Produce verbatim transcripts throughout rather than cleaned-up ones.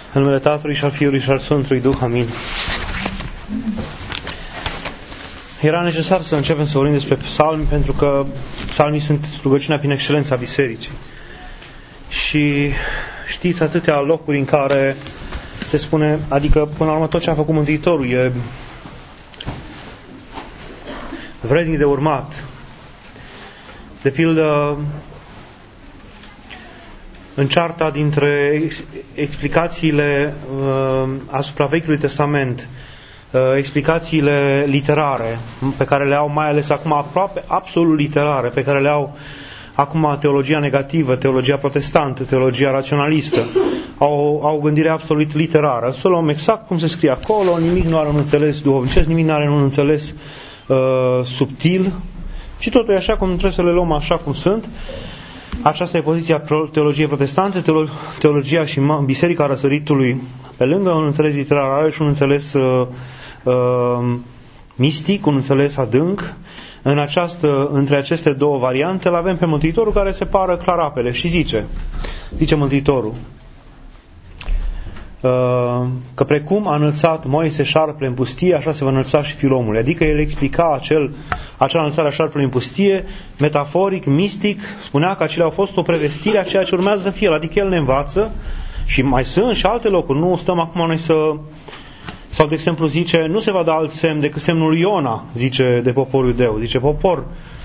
În numele Tatălui și al Fiului și al Sfântului Duh. Amin. Era necesar să începem să vorbim despre psalmi, pentru că psalmii sunt rugăciunea prin excelență a bisericii. Și știți atâtea locuri în care se spune, adică până la urmă tot ce a făcut Mântuitorul e vrednic de urmat. De pildă, în cearta dintre explicațiile uh, asupra Vechiului Testament, uh, explicațiile literare, pe care le au mai ales acum aproape absolut literare, pe care le au acum teologia negativă, teologia protestantă, teologia raționalistă, au, au gândire absolut literară. Să luăm exact cum se scrie acolo, nimic nu are un înțeles duhovnicesc, nimic nu are un înțeles uh, subtil, și totul e așa cum trebuie să le luăm așa cum sunt. Aceasta e poziția teologiei protestante. Teologia și Biserica Răsăritului, pe lângă un înțeles literar, are și un înțeles uh, uh, mistic, un înțeles adânc. În această, între aceste două variante, îl avem pe Mântuitorul care separă clar apele și zice, zice Mântuitorul, că precum a înălțat Moise șarpele în pustie, așa se va înălța și Fiul omului. Adică el explica acel, acea înălțare a șarpelui în pustie, metaforic, mistic, spunea că acelea au fost o prevestire a ceea ce urmează să fie. Adică el ne învață și mai sunt și alte locuri. Nu stăm acum noi să... Sau, de exemplu, zice, nu se va da alt semn decât semnul Iona, zice de poporul iudeu. Zice, popor,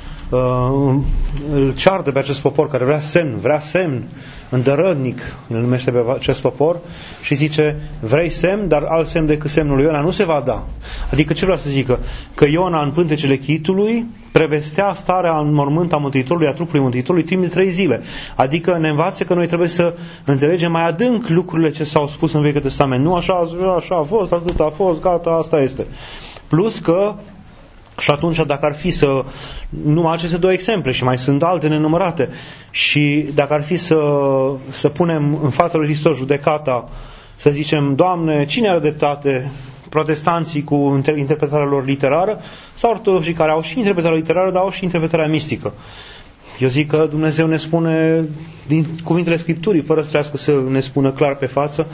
uh, îl ceartă pe acest popor care vrea semn, vrea semn, îndărădnic, îl numește pe acest popor, și zice, vrei semn, dar alt semn decât semnul Iona nu se va da. Adică ce vrea să zică? Că Iona în pântecele chitului prevestea starea în mormânt a Mântuitorului, a trupului Mântuitorului, timp de trei zile. Adică ne învață că noi trebuie să înțelegem mai adânc lucrurile ce s-au spus în Vechiul Testament. Nu așa, așa a fost, atât a fost, gata, asta este. Plus că, și atunci dacă ar fi să, numai aceste două exemple și mai sunt alte nenumărate, și dacă ar fi să, să punem în fața lui Hristos judecata, să zicem, Doamne, cine are dreptate? Protestanții cu interpretarea lor literară sau ortodoxii care au și interpretarea literară, dar au și interpretarea mistică? Eu zic că Dumnezeu ne spune din cuvintele Scripturii, fără să trească să ne spună clar pe față,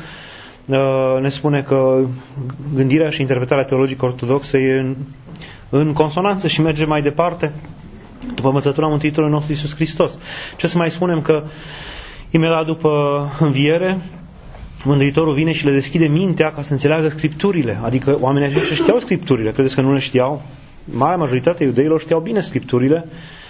ne spune că gândirea și interpretarea teologică ortodoxă e în, în consonanță și merge mai departe după învățătura Mântuitorului nostru Iisus Hristos. Ce să mai spunem, că imediat după înviere Mântuitorul vine și le deschide mintea ca să înțeleagă Scripturile. Adică oamenii aceștia știau Scripturile. Credeți că nu le știau? Marea majoritatea iudeilor știau bine Scripturile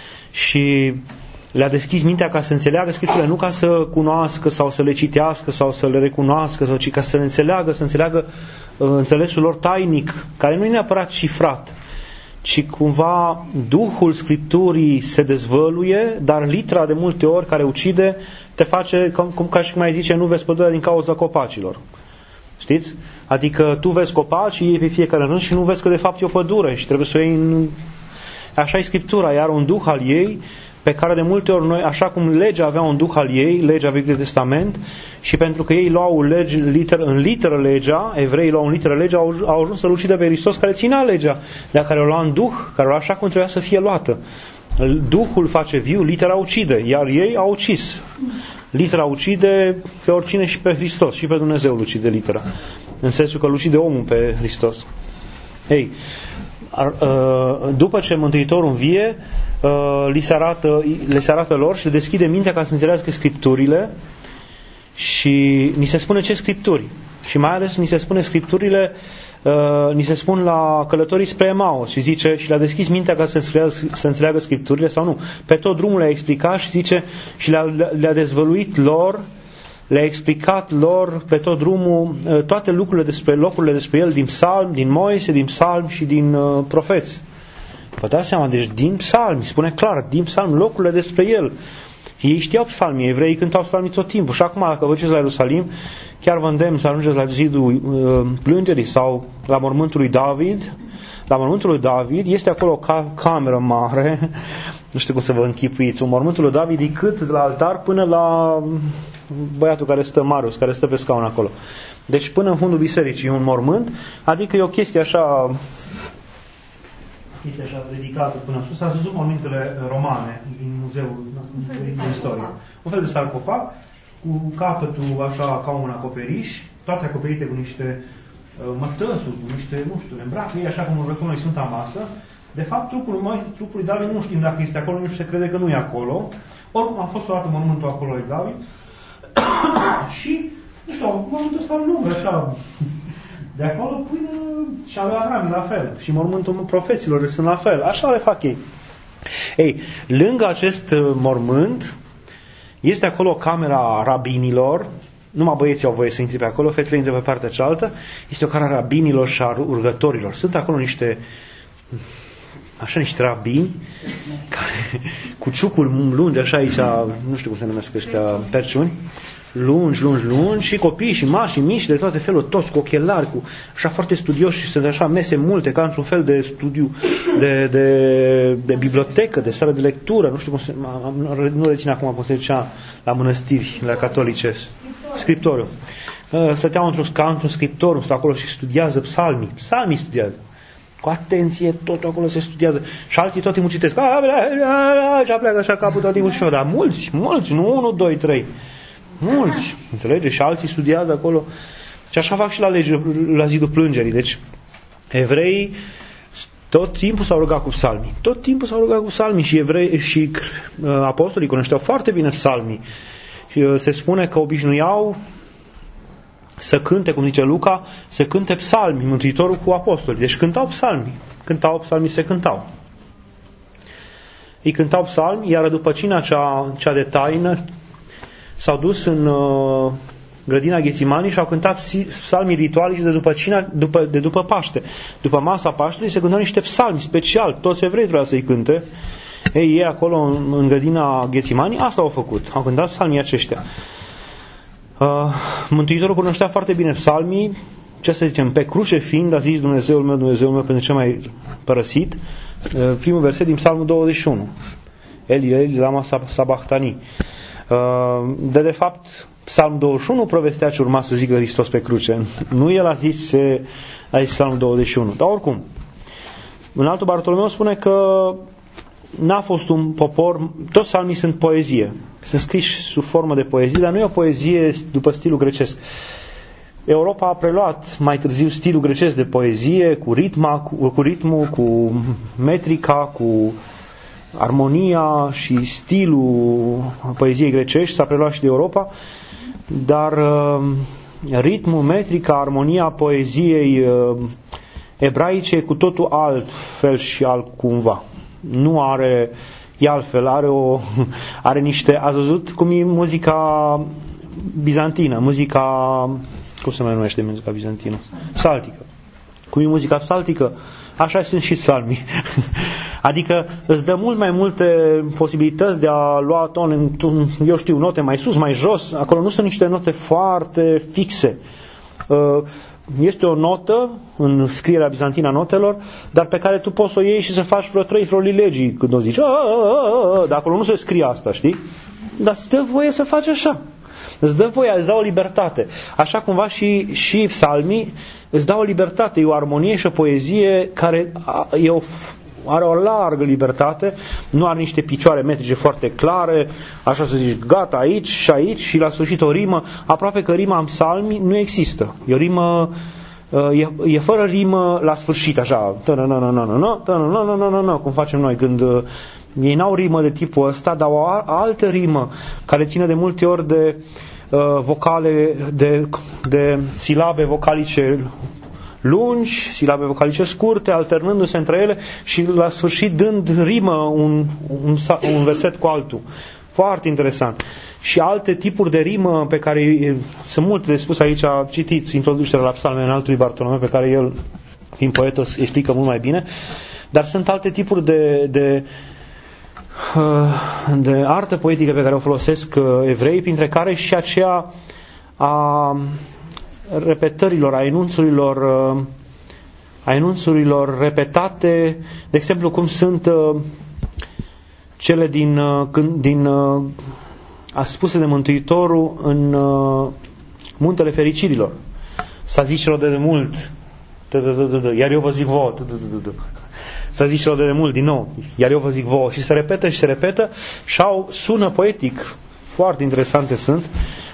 și le-a deschis mintea ca să înțeleagă Scripturile, nu ca să cunoască sau să le citească sau să le recunoască, ci ca să le înțeleagă, să înțeleagă uh, înțelesul lor tainic, care nu e neapărat cifrat, ci cumva Duhul Scripturii se dezvăluie, dar litera de multe ori care ucide te face, cum, cum ca și cum mai zice, nu vezi pădurea din cauza copacilor. Știți? Adică tu vezi copaci, iei pe fiecare rând și nu vezi că de fapt e o pădure și trebuie să o iei în... Așa e Scriptura, iar un duh al ei, pe care de multe ori noi, așa cum legea avea un duh al ei, legea Vechiului Testament, și pentru că ei luau lege, liter, în literă legea, evreii luau în literă legea, au, au ajuns să-L ucidă pe Hristos care ținea legea, dar care o lua în duh, care o lua așa cum trebuia să fie luată. Duhul face viu, litera ucide, iar ei au ucis. Litera ucide pe oricine și pe Hristos, și pe Dumnezeu îl ucide litera, în sensul că îl ucide omul pe Hristos. Ei, după ce Mântuitorul învie, li se arată, le se arată lor și le deschide mintea ca să înțeleagă Scripturile și ni se spune ce Scripturi. Și mai ales ni se spune Scripturile, uh, ni se spun la călătorii spre Emaus și zice, și le-a deschis mintea ca să înțeleagă, să înțeleagă Scripturile sau nu. Pe tot drumul le-a explicat și zice, și le-a, le-a dezvăluit lor, le-a explicat lor pe tot drumul uh, toate lucrurile despre, locurile despre el din psalm, din Moise, din psalm și din uh, profeți. Vă dați seama, deci din psalmi, spune clar, din psalmi, locurile despre el. Ei știau psalmii, evreii cântau psalmii tot timpul. Și acum, dacă vă duceți la Ierusalim, chiar vă îndemn să ajungeți la zidul uh, plângerii sau la mormântul lui David. La mormântul lui David este acolo o ca- cameră mare, nu știu cum să vă închipuiți, un mormântul lui David e cât de la altar până la băiatul care stă, Marius, care stă pe scaun acolo. Deci până în fundul bisericii e un mormânt, adică e o chestie așa... Este așa ridicată până sus. Ați văzut mormintele romane din Muzeul de Istorie. Un fel de sarcofag. cu capătul așa ca un acoperiș, toate acoperite cu niște uh, mătăsuri, cu niște, nu știu, îmbracă ei așa cum îmbrăcăm noi Sfânta Masă. De fapt, trupul, noi, trupul lui David nu știm dacă este acolo, nu se crede că nu e acolo. Oricum a fost o dată mormântul acolo lui David. Și, nu știu, mormântul ăsta lung, așa, de acolo până și al lui Avram la fel. Și mormântul profeților sunt la fel. Așa le fac ei. Ei, lângă acest mormânt este acolo camera rabinilor. Numai băieții au voie să intri pe acolo, fetele intră pe partea cealaltă. Este o camera rabinilor și a urgătorilor. Sunt acolo niște așa niște rabini care, cu ciucuri lungi, așa aici, nu știu cum se numesc ăștia, perciuni, lungi, lungi, lungi, și copii și mari și mici de toate felul, toți cu ochelari, cu așa foarte studioși, și sunt așa mese multe, ca într-un fel de studiu, de, de, de bibliotecă, de sală de lectură, nu știu cum se, nu rețin acum cum se zicea la mănăstiri, la catolice, scriptoriu. Stăteau într-un, ca într-un scriptoriu, stă acolo și studiază psalmii, psalmii studiază. Cu atenție, tot acolo se studiază. Și alții tot timpul citesc. Și pleacă așa capul tot timpul și eu. Dar mulți, mulți, nu unu, doi, trei. Mulți, înțelege? Și alții studiază acolo. Și așa fac și la, lege, la zidul plângerii. Deci, evreii tot timpul s-au rugat cu psalmii. Tot timpul s-au rugat cu psalmii. Și, evrei, și uh, apostolii cunoșteau foarte bine psalmii. Și uh, se spune că obișnuiau să cânte, cum zice Luca, să cânte psalmi, Mântuitorul cu apostolii. Deci cântau psalmi. Cântau psalmi, se cântau. Ei cântau psalmi, iar după cina cea, cea de taină s-au dus în uh, grădina Ghețimani și au cântat psalmii rituali și de după cina, după, de după Paște. După masa Paștelui se cântau niște psalmi special. Toți evrei trebuia să-i cânte. Ei, ei acolo în, în grădina Ghețimani, asta au făcut. Au cântat psalmii aceștia. Uh, Mântuitorul cunoștea foarte bine psalmii, ce să zicem, pe cruce fiind, a zis Dumnezeul meu, Dumnezeul meu, pentru ce m-ai părăsit. Uh, primul verset din Psalmul douăzeci și unu. Eli, Eli, lama sabachthani. Uh, de, de fapt, Psalmul douăzeci și unu provestea ce urma să zică Hristos pe cruce. Nu el a zis ce a zis Psalmul douăzeci și unu. Dar oricum, în altul Bartolomeu spune că n-a fost un popor, toți psalmii sunt poezie. Sunt scriși sub formă de poezie, dar nu e o poezie după stilul grecesc. Europa a preluat mai târziu stilul grecesc de poezie, cu, ritma, cu, cu ritmul, cu metrica, cu armonia și stilul poeziei grecești, s-a preluat și de Europa, dar uh, ritmul, metrica, armonia poeziei uh, ebraice e cu totul alt fel și alt cumva. Nu are, e altfel, are, o, are niște, ați văzut cum e muzica bizantină, muzica, cum se mai numește muzica bizantină? Psaltică. Cum e muzica psaltică, așa sunt și psalmii. Adică îți dă mult mai multe posibilități de a lua ton, eu știu, note mai sus, mai jos, acolo nu sunt niște note foarte fixe. Este o notă în scrierea bizantină a notelor, dar pe care tu poți să o iei și să faci vreo trei florilegii când o zici. Dar acolo nu se scrie asta, știi? Dar îți dă voie să faci așa. Îți dă voie, îți dă o libertate. Așa cumva și, și psalmii îți dau o libertate, e o armonie și o poezie care e o, are o largă libertate, nu are niște picioare metrice foarte clare, așa să zici, gata, aici și aici și la sfârșit o rimă, aproape că rima în psalmi nu există. E o rimă, e, e fără rimă la sfârșit, așa, cum facem noi când ei n-au rimă de tipul ăsta, dar o altă rimă care ține de multe ori de vocale, de, de silabe vocalice lungi, silabe vocalice scurte, alternându-se între ele și la sfârșit dând rimă un, un, un verset cu altul. Foarte interesant. Și alte tipuri de rimă pe care sunt multe de spus aici, citiți introducerea la psalme în altului Bartolomeu, pe care el, fiind poet, o explică mult mai bine, dar sunt alte tipuri de, de de artă poetică pe care o folosesc evrei, printre care și aceea a repetărilor, a enunțurilor, a enunțurilor repetate, de exemplu cum sunt cele din, din a spuse de Mântuitorul în Muntele Fericirilor. S-a zis celor de mult, iar eu vă zic vouă, s-a zis celor de mult din nou, iar eu vă zic vouă, și se repetă și se repetă și au, sună poetic, foarte interesante sunt,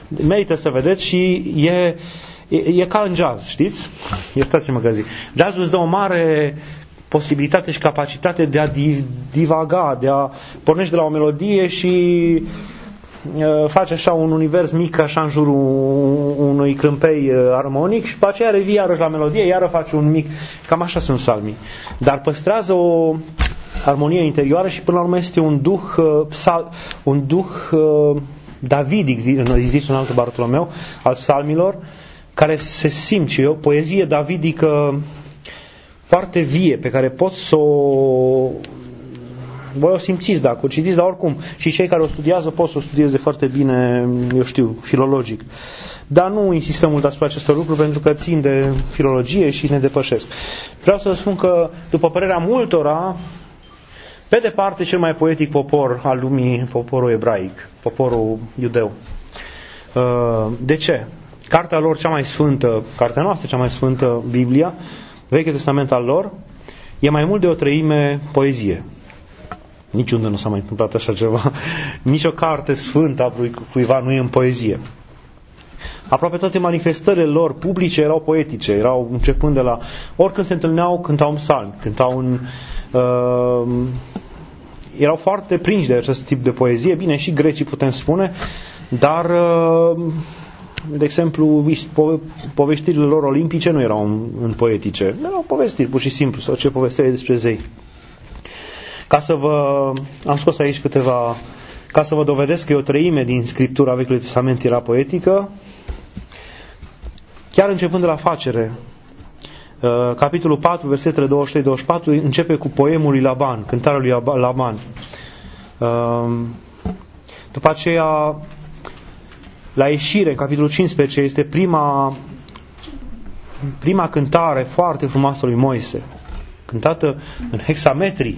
Merită să vedeți și e, e, e ca în jazz, știți? Iertați-mă că zic. Jazzul îți dă o mare posibilitate și capacitate de a divaga, de a pornești de la o melodie și uh, faci așa un univers mic așa în jurul unui câmpei uh, armonic și după aceea revii iarăși la melodie, iară faci un mic, cam așa sunt psalmii. Dar păstrează o armonie interioară și până la urmă este un duh uh, psal, un duh uh, davidic, zice în altul Bartolomeu, al psalmilor, care se simte, o poezie davidică foarte vie, pe care poți să o voi o simțiți dacă o citiți, dar oricum și cei care o studiază pot să o studieze foarte bine, eu știu, filologic. Dar nu insistăm mult asupra acestor lucruri pentru că țin de filologie și ne depășesc. Vreau să vă spun că, după părerea multora, pe departe cel mai poetic popor al lumii, poporul ebraic, poporul iudeu. De ce? Cartea lor cea mai sfântă, cartea noastră cea mai sfântă, Biblia, Vechiul Testament al lor, e mai mult de o treime poezie. Niciunde nu s-a mai întâmplat așa ceva. Nici o carte sfântă a cuiva nu e în poezie. Aproape toate manifestările lor publice erau poetice, erau începând de la... Oricând se întâlneau, cântau un psalm, cântau un... Uh, erau foarte prinși de acest tip de poezie, bine, și grecii putem spune, dar... Uh, de exemplu, povestirile lor olimpice nu erau în, în poetice, erau povestiri, pur și simplu, sau ce povesteai despre zei. Ca să vă... Am scos aici câteva... Ca să vă dovedesc că e o treime din Scriptura Vechiului Testament era poetică, chiar începând de la Facere, capitolul patru, versetele douăzeci și trei douăzeci și patru, începe cu poemul lui Laban, cântarea lui Laban. După aceea, la ieșire, în capitolul cincisprezece, este prima, prima cântare foarte frumoasă lui Moise, cântată în hexametri.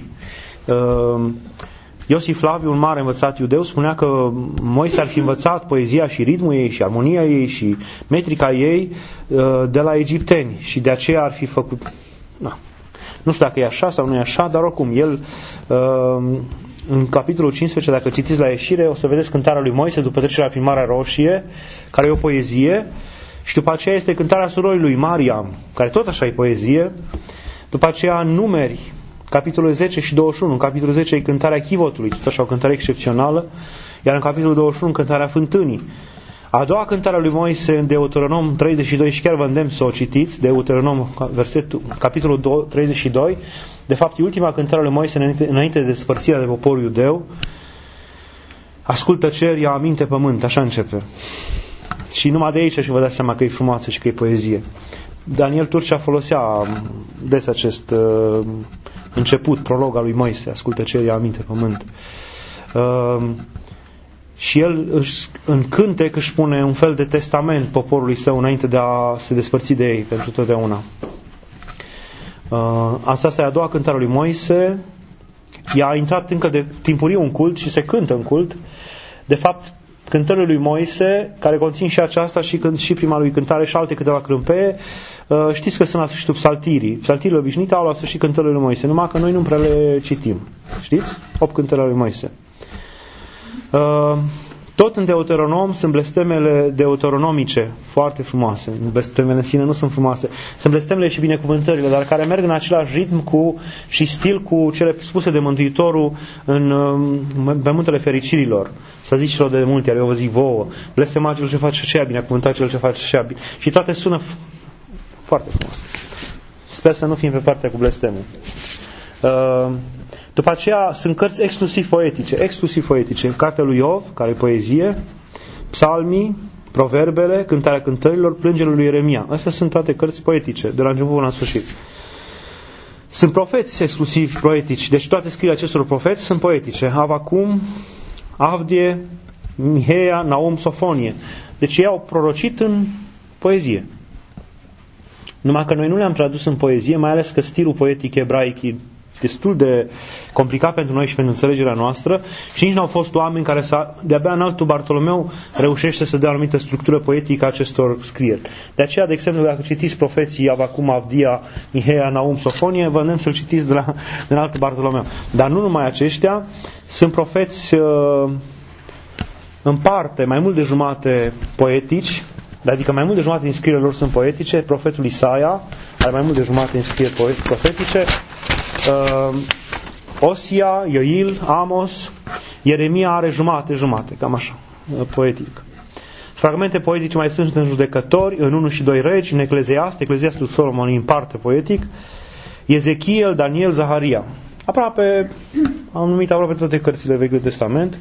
Iosif Flaviu, un mare învățat iudeu, spunea că Moise ar fi învățat poezia și ritmul ei și armonia ei și metrica ei de la egipteni și de aceea ar fi făcut... Na. Nu știu dacă e așa sau nu e așa, dar oricum, el în capitolul cincisprezece, dacă citiți la ieșire, o să vedeți cântarea lui Moise după trecerea prin Marea Roșie, care e o poezie, și după aceea este cântarea surorii lui Mariam, care tot așa e poezie. După aceea Numeri, capitolul zece și douăzeci și unu. În capitolul zece e cântarea chivotului, tot așa o cântare excepțională, iar în capitolul douăzeci și unu cântarea fântânii. A doua cântare a lui Moise în Deuteronom treizeci și doi, și chiar vă îndemn să o citiți, Deuteronom, versetul, capitolul treizeci și doi, de fapt e ultima cântare a lui Moise înainte, înainte de despărțirea de poporul iudeu. Ascultă cer, ia aminte pământ, așa începe. Și numai de aici și vă dați seama că e frumoasă și că e poezie. Daniel Turcea folosea des acest uh, început, prolog al lui Moise, ascultă cer, ia aminte pământ. Uh, și el își, în cântec își pune un fel de testament poporului său înainte de a se despărți de ei pentru totdeauna. Uh, asta e a doua cântare a lui Moise. Ea a intrat încă de timpuriu în cult și se cântă în cult. De fapt, cântările lui Moise, care conțin și aceasta și, când, și prima lui cântare și alte câteva crâmpeie, uh, știți că sunt la sfârșitul psaltirii. Psaltirile obișnuite au la sfârșit cântările lui Moise, numai că noi nu prea le citim. Știți? Opt cântările lui Moise. Uh, tot în Deuteronom sunt blestemele deuteronomice, foarte frumoase. Blestemele în sine nu sunt frumoase. Sunt blestemele și binecuvântările, dar care merg în același ritm cu, și stil cu cele spuse de Mântuitorul în, pe muntele fericirilor. Să zicilor de multe, iar eu vă zic vouă, blestemați cel ce face aceea, binecuvântați cel ce face aceea. Și toate sună foarte frumos. Sper să nu fim pe partea cu blestemul. Uh, După aceea sunt cărți exclusiv poetice, exclusiv poetice. Cartea lui Iov, care e poezie, psalmii, proverbele, cântarea cântărilor, plângerile lui Ieremia. Astea sunt toate cărți poetice, de la început până la sfârșit. Sunt profeți exclusiv poetici, deci toate scrierile acestor profeți sunt poetice. Avacum, Avdie, Miheia, Naum, Sofonie. Deci ei au prorocit în poezie. Numai că noi nu le-am tradus în poezie, mai ales că stilul poetic ebraic e destul de complicat pentru noi și pentru înțelegerea noastră și nici nu au fost oameni care să, de-abia în altul Bartolomeu reușește să dea o anumită structură poetică acestor scrieri. De aceea, de exemplu, dacă citiți profeții Avacum, Avdia, Miheia, Naum, Sofonie, vă îndemn să-l citiți de la, de la altul Bartolomeu. Dar nu numai aceștia, sunt profeți uh, în parte, mai mult de jumate poetici, adică mai mult de jumate din scrierile lor sunt poetice. Profetul Isaia are mai mult de jumate din scrieri profetice. Uh, Osia, Ioil, Amos, Ieremia are jumate, jumate, cam așa, poetic. Fragmente poetice mai sunt în Judecători, în unu și doi Regi, în Ecleziast, Ecleziastul Solomon în parte poetic, Ezechiel, Daniel, Zaharia. Aproape, am numit aproape toate cărțile Vechiului Testament.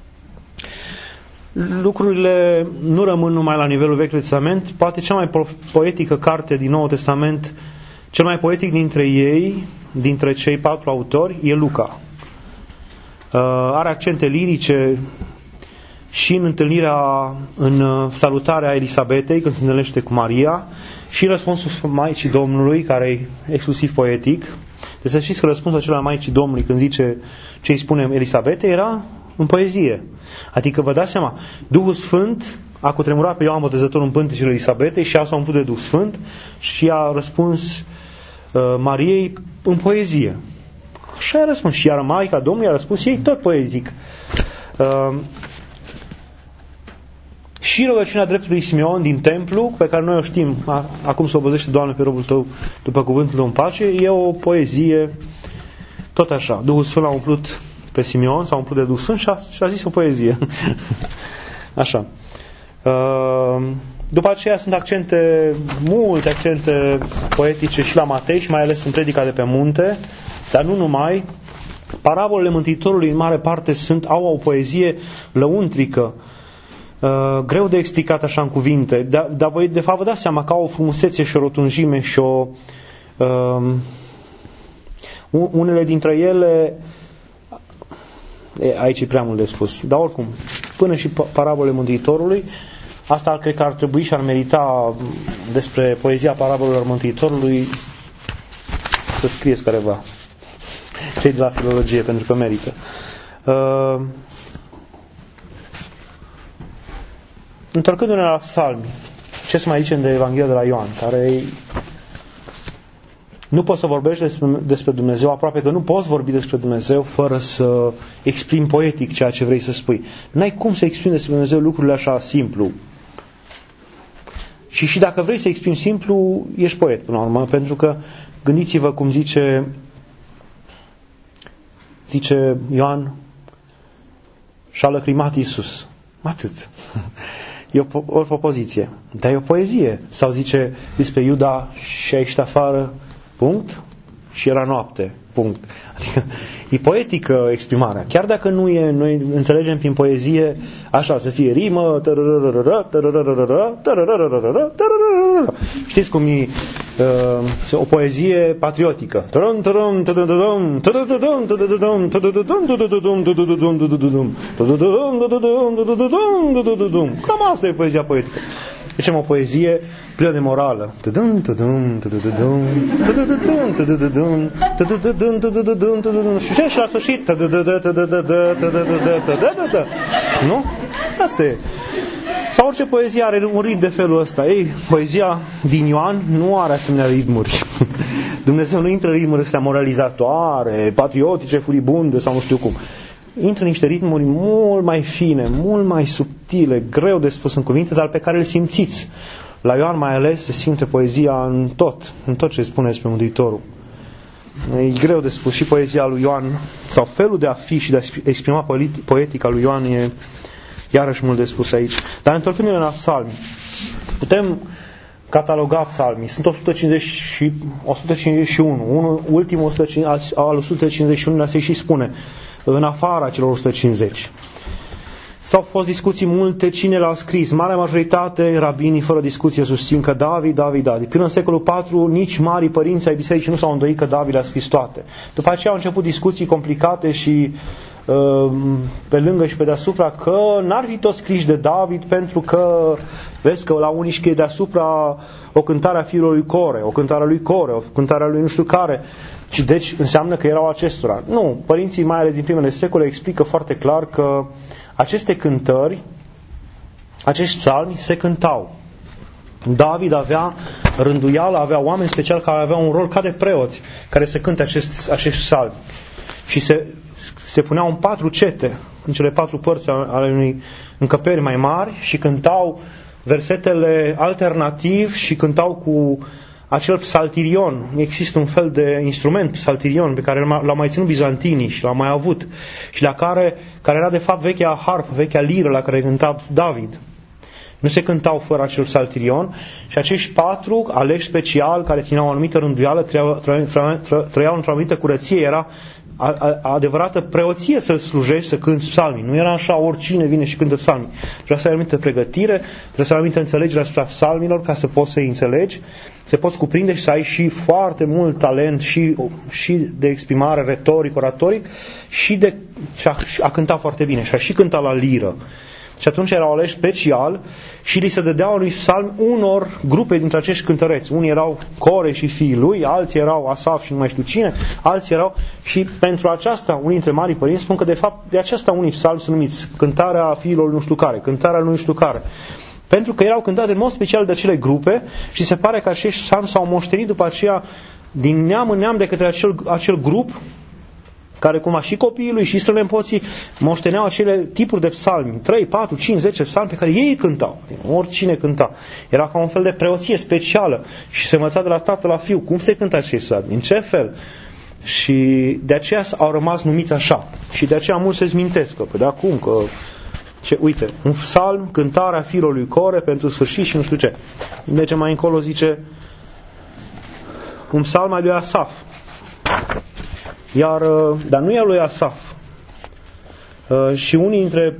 Lucrurile nu rămân numai la nivelul Vechiului Testament, poate cea mai poetică carte din Noul Testament, cel mai poetic dintre ei, dintre cei patru autori, e Luca. Uh, are accente lirice și în întâlnirea, în salutarea Elisabetei, când se întâlnește cu Maria, și răspunsul Maicii Domnului, care e exclusiv poetic. Deci să știți că răspunsul acela Maicii Domnului, când zice ce îi spune Elisabetei, era în poezie. Adică vă dați seama, Duhul Sfânt a cutremurat pe Ioan Botezătorul în pântecele Elisabetei și ea s-a umplut de Duh Sfânt și a răspuns uh, Mariei în poezie. Așa a răspuns. Și iar Maica Domnului a răspuns ei tot poezic. Uh, și rugăciunea dreptului Simeon din templu, pe care noi o știm, a, acum se obăzește, Doamne, pe robul Tău după cuvântul Tău în pace, e o poezie tot așa. Duhul Sfânt l-a umplut pe Simeon, s-a umplut de Duh Sfânt și a, și a zis o poezie. Așa. Uh, după aceea sunt accente, multe accente poetice și la Matei și mai ales în Predica de pe munte, dar nu numai. Parabolele Mântuitorului în mare parte sunt, au o poezie lăuntrică, uh, greu de explicat așa în cuvinte, dar, dar voi de fapt vă dați seama că au o frumusețe și o rotunjime și o uh, unele dintre ele, aici e prea mult de spus, dar oricum, până și parabolele Mântuitorului, asta cred că ar trebui și ar merita despre poezia parabolelor Mântuitorului să scrieți careva, cei de la filologie, pentru că merită. Uh, Întorcându-ne la psalmi, ce să mai zicem de Evanghelia de la Ioan, care nu poți să vorbești despre, despre Dumnezeu, aproape că nu poți vorbi despre Dumnezeu fără să exprimi poetic ceea ce vrei să spui. N-ai cum să exprimi despre Dumnezeu lucrurile așa simplu. Și și dacă vrei să exprimi simplu, ești poet până la urmă, pentru că gândiți-vă cum zice zice Ioan, și-a lăcrimat Iisus. Atât. E o, o propoziție. Dar e o poezie. Sau zice despre Iuda, și a ieșit afară, punct, și era noapte, punct. Adică e poetică exprimarea. Chiar dacă nu e, noi înțelegem prin poezie așa, să fie rimă, știți cum e o poezie patriotică. Cam asta e poezia poetică. Deci o poezie plină de morală. Și la sfârșit. Nu? Asta e. Sau orice poezie are un ritm de felul ăsta. Ei, poezia din Ioan nu are asemenea ritmuri. Dumnezeu nu intră în ritmuri astea moralizatoare, patriotice, furibunde sau nu știu cum. Intră niște ritmuri mult mai fine, mult mai subtile, greu de spus în cuvinte, dar pe care le simțiți. La Ioan mai ales se simte poezia în tot, în tot ce spune despre Mântuitorul. E greu de spus și poezia lui Ioan, sau felul de a fi și de a exprima poetica lui Ioan e iarăși mult de spus aici. Dar întorcându-ne la psalmi, putem cataloga psalmii. Sunt o sută cincizeci și, o sută cincizeci și unu. Unul, ultimul o sută cincizeci, al o sută cincizeci și unu se și spune în afara celor o sută cincizeci. S-au fost discuții multe, cine l-a scris. Marea majoritate, rabinii fără discuție susțin că David, David, David. Până în secolul patru, nici marii părinți ai bisericii nu s-au îndoit că David a scris toate. După aceea au început discuții complicate și pe lângă și pe deasupra că n-ar fi toți scriși de David, pentru că vezi că la unii scrie deasupra o cântare a fiilor lui Core, o cântare a lui Core, o cântare a lui nu știu care. Și deci înseamnă că erau acestora. Nu, părinții mai ales din primele secole explică foarte clar că aceste cântări, acești psalmi se cântau. David avea rânduială, avea oameni speciali care aveau un rol ca de preoți, care se cânte acest, acești psalmi. Și se, se puneau în patru cete, în cele patru părți ale unui încăperi mai mari și cântau versetele alternativ și cântau cu acel psaltirion. Există un fel de instrument, psaltirion, pe care l-au mai ținut bizantinii și l-au mai avut și la care, care era de fapt vechea harpă, vechea liră la care cânta David. Nu se cântau fără acel psaltirion și acești patru aleși special, care țineau o anumită rânduială, trăiau, trăiau, trăiau într-o anumită curăție, era a, a, adevărată preoție să slujești, să cânți psalmii. Nu era așa oricine vine și cântă psalmii. Trebuia să ai o anumită pregătire, trebuie să ai o anumită înțelegere asupra psalmilor ca să poți să-i înțelegi, să poți cuprinde și să ai și foarte mult talent și, și de exprimare retoric, oratoric și de și a, și a cânta foarte bine. Și a și cânta la liră. Și atunci erau aleși special și li se dădea unui psalm unor grupe dintre acești cântăreți. Unii erau Core și fiii lui, alții erau Asaf și nu mai știu cine, alții erau... Și pentru aceasta, unii dintre marii părinți spun că de fapt de aceasta unii psalmi sunt numiți cântarea fiilor nu știu care, cântarea nu știu care. Pentru că erau cântate în mod special de acele grupe și se pare că acești psalmi s-au moștenit după aceea din neam în neam de către acel, acel grup care cumva și copiii lui și strănempoții moșteneau acele tipuri de psalmi, trei, patru, cinci, zece psalmi pe care ei cântau. Oricine cânta. Era ca un fel de preoție specială și se învăța de la tată la fiu. Cum se cânta acești psalmi? În ce fel? Și de aceea au rămas numiți așa. Și de aceea mulți se zmintesc că, de acum, că ce, uite, un psalm, cântarea fiilor lui Core pentru sfârșit și nu știu ce. Deci mai încolo zice un psalm al lui Asaf. Iar, dar nu e al lui Asaf. Și unii dintre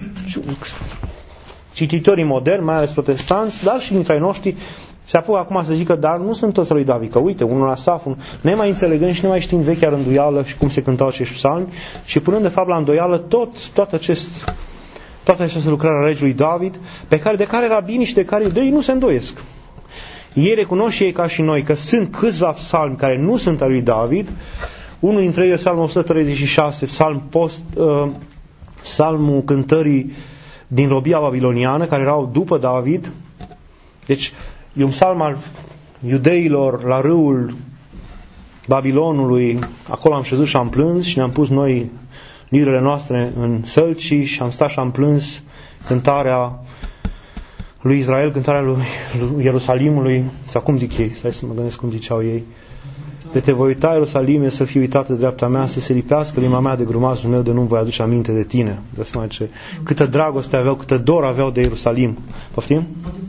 cititorii moderni, mai ales protestanți, dar și dintre ai noștri, se apucă acum să zică, dar nu sunt toți lui David, că uite, unul Asaf, un... ne mai înțelegând și ne mai știm vechea rânduială și cum se cântau acești psalmi și punând de fapt la îndoială tot, tot acest, toată această lucrare a regiului David, pe care, de care rabinii și de care de ei nu se îndoiesc. Ei recunosc și ei ca și noi că sunt câțiva psalmi care nu sunt al lui David. Unul dintre ei e psalmul o sută treizeci și șase, psalm post, uh, psalmul cântării din robia babiloniană, care erau după David. Deci e un psalm al iudeilor la râul Babilonului. Acolo am șezut și am plâns și ne-am pus noi lirele noastre în sălci și am stat și am plâns cântarea lui Israel, cântarea lui, lui Ierusalimului, sau cum zic ei, stai să mă gândesc cum ziceau ei. De te voi uita, Ierusalime, să fie uitată de dreapta mea, să se lipească limba mea de grumazul meu, de nu-mi voi aduce aminte de tine. Dă-ți ce, câtă dragoste aveau, câtă dor aveau de Ierusalim. Poftim?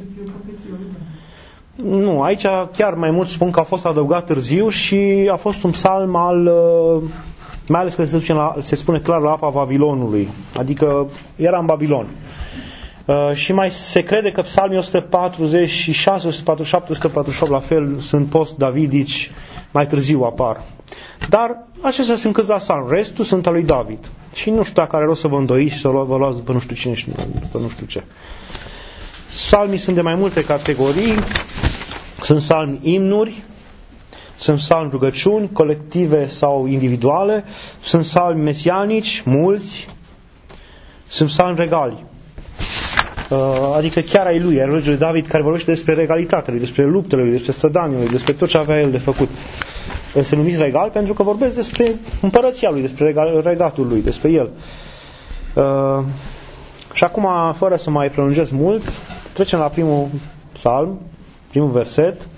Nu, aici chiar mai mulți spun că a fost adăugat târziu și a fost un psalm al, mai ales că se, duce la, se spune clar la apa Babilonului, adică era în Babilon. Uh, și mai se crede că psalmii o sută patruzeci și șase, o sută patruzeci și șapte, o sută patruzeci și opt la fel sunt post-davidici, mai târziu apar. Dar acestea sunt câțiva psalmi, restul sunt al lui David. Și nu știu dacă are rost să vă îndoiți și să vă luați după nu știu cine și după nu știu ce. Psalmii sunt de mai multe categorii, sunt psalmi imnuri, sunt psalmi rugăciuni, colective sau individuale, sunt psalmi mesianici, mulți, sunt psalmi regali. Adică chiar ai lui, ai regelui David, care vorbește despre regalitatea lui, despre luptele lui, despre strădania lui, despre tot ce avea el de făcut. Se numiți regal pentru că vorbesc despre împărăția lui, despre regal, regatul lui, despre el. Uh, și acum, fără să mai prelungesc mult, trecem la primul psalm, primul verset.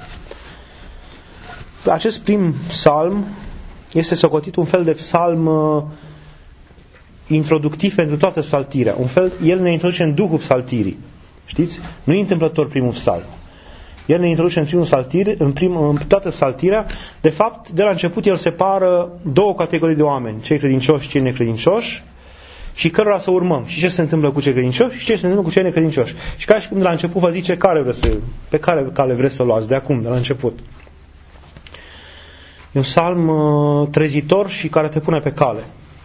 Acest prim psalm este socotit un fel de psalm uh, introductiv pentru toată psaltirea. Un fel, el ne introduce în duhul psaltirii. Știți? Nu e întâmplător primul psalm. El ne introduce în primul psaltir, în, prim, în toată psaltirea. De fapt, de la început el separă două categorii de oameni, cei credincioși și cei necredincioși, și cărora să urmăm. Și ce se întâmplă cu cei credincioși și ce se întâmplă cu cei necredincioși. Și ca și cum de la început vă zice care vreți să, pe care cale vreți să luați, de acum, de la început. E un psalm uh, trezitor și care te pune pe cale.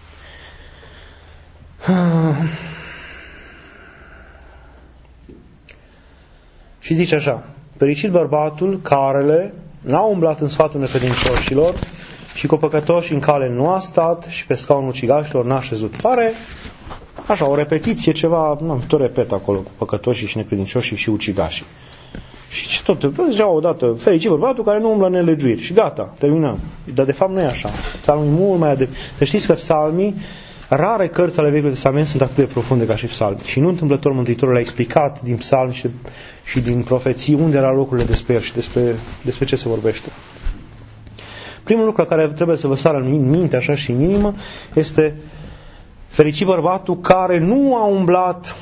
Și zice așa: fericit bărbatul carele n-a umblat în sfatul necredincioșilor și cu păcătoși în cale nu a stat și pe scaunul ucigașilor n-a șezut. Pare așa o repetiție, ceva, nu, tot repet acolo cu păcătoșii și necredincioșii și ucigașii. Și tot, zicea odată, fericit bărbatul care nu umblă în nelegiuiri. Și gata, terminăm. Dar de fapt nu e așa. Psalmul e mult mai adevărat. Să știți că psalmii, Rare cărți ale Vechiului Testament sunt atât de profunde ca și psalmi. Și nu întâmplător Mântuitorul a explicat din psalmi și, și din profeții unde erau locurile despre el și despre, despre ce se vorbește. Primul lucru care trebuie să vă sară în minte, așa și în inimă, este fericit bărbatul care nu a umblat,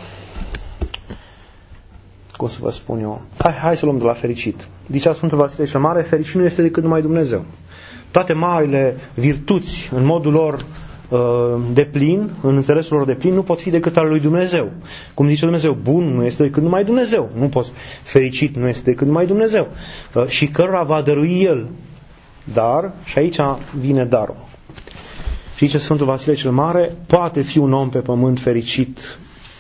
cum să vă spun eu, hai, hai să luăm de la fericit. Zicea Sfântul Vasile cel Mare, fericit nu este decât numai Dumnezeu. Toate marile virtuți, în modul lor de plin, în înțelesul lor de plin, nu pot fi decât al lui Dumnezeu. Cum zice Dumnezeu, bun nu este decât numai Dumnezeu. Nu poți, fericit nu este decât numai Dumnezeu. Și cărora va dărui El dar, și aici vine darul. Și zice Sfântul Vasile cel Mare, poate fi un om pe pământ fericit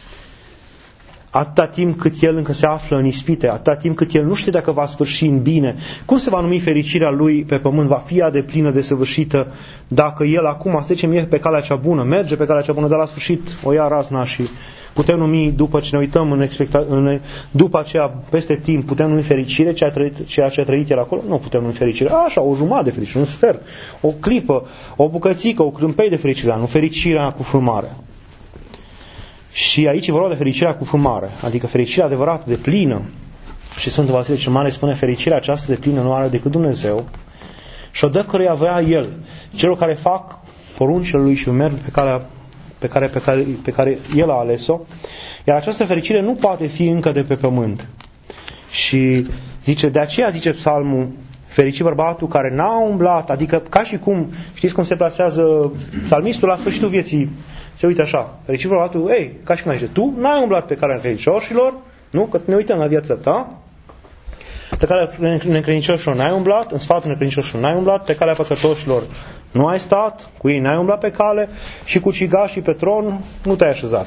atâta timp cât el încă se află în ispite, atâta timp cât el nu știe dacă va sfârși în bine. Cum se va numi fericirea lui pe pământ? Va fi ea de plină, desăvârșită, dacă el acum, să zicem, e pe calea cea bună, merge pe calea cea bună, dar la sfârșit o ia razna și putem numi, după ce ne uităm în expecta- în, după aceea, peste timp, putem numi fericire ceea, trăit, ceea ce a trăit el acolo? Nu putem numi fericire. Așa, o jumătate de fericire, un sfert, o clipă, o bucățică, o câmpei de fericire, dar nu fericirea cu fumare. Și aici e vorba de fericirea cu fumare, adică fericirea adevărată, de plină. Și Sfântul Vasile cel Mare spune, fericirea aceasta de plină nu are decât Dumnezeu și o dă căruia vrea El, celor care fac poruncile Lui și merg pe calea pe care, pe care, pe care El a ales-o, iar această fericire nu poate fi încă de pe pământ. Și zice, de aceea zice psalmul, fericit bărbatul care n-a umblat, adică ca și cum, știți cum se plasează psalmistul la sfârșitul vieții, se uită așa, fericit bărbatul, ei, ca și cum zice, tu n-ai umblat pe calea necredincioșilor, nu? Că ne uităm la viața ta, pe calea necredincioșilor n-ai umblat, în sfatul necredincioșilor n-ai umblat, pe calea păcătoșilor nu ai stat, cu ei n-ai umblat pe cale și cu cigașii pe tron nu te-ai așezat.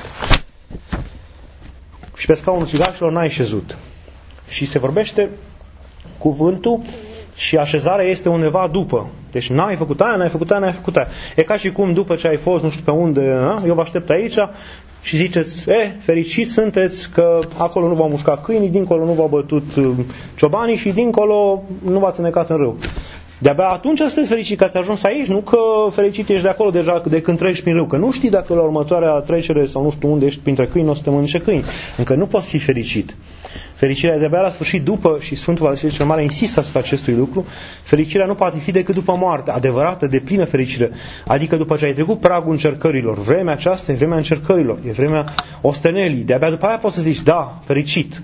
Și pe scaunul cigașilor n-ai șezut. Și se vorbește cuvântul și așezarea este undeva după. Deci n-ai făcut aia, n-ai făcut aia, n-ai făcut aia. E ca și cum după ce ai fost nu știu pe unde, a? Eu vă aștept aici și ziceți, e, fericiți sunteți că acolo nu v-au mușcat câinii, dincolo nu v-au bătut ciobanii și dincolo nu v-ați înnecat în râu. De-abia atunci sunteți fericit că ați ajuns aici, nu că fericit ești de acolo deja de când treci prin râu, că nu știi dacă la următoarea trecere sau nu știu unde ești printre câini o să te mănânce câini. Încă nu poți fi fericit. Fericirea de-abia la sfârșit după, și Sfântul Vasile cel Mare insistă asupra acestui lucru, fericirea nu poate fi decât după moarte, adevărată, de plină fericire. Adică după ce ai trecut pragul încercărilor. Vremea aceasta e vremea încercărilor, e vremea ostenelii. De-abia după aia poți să zici, da, fericit.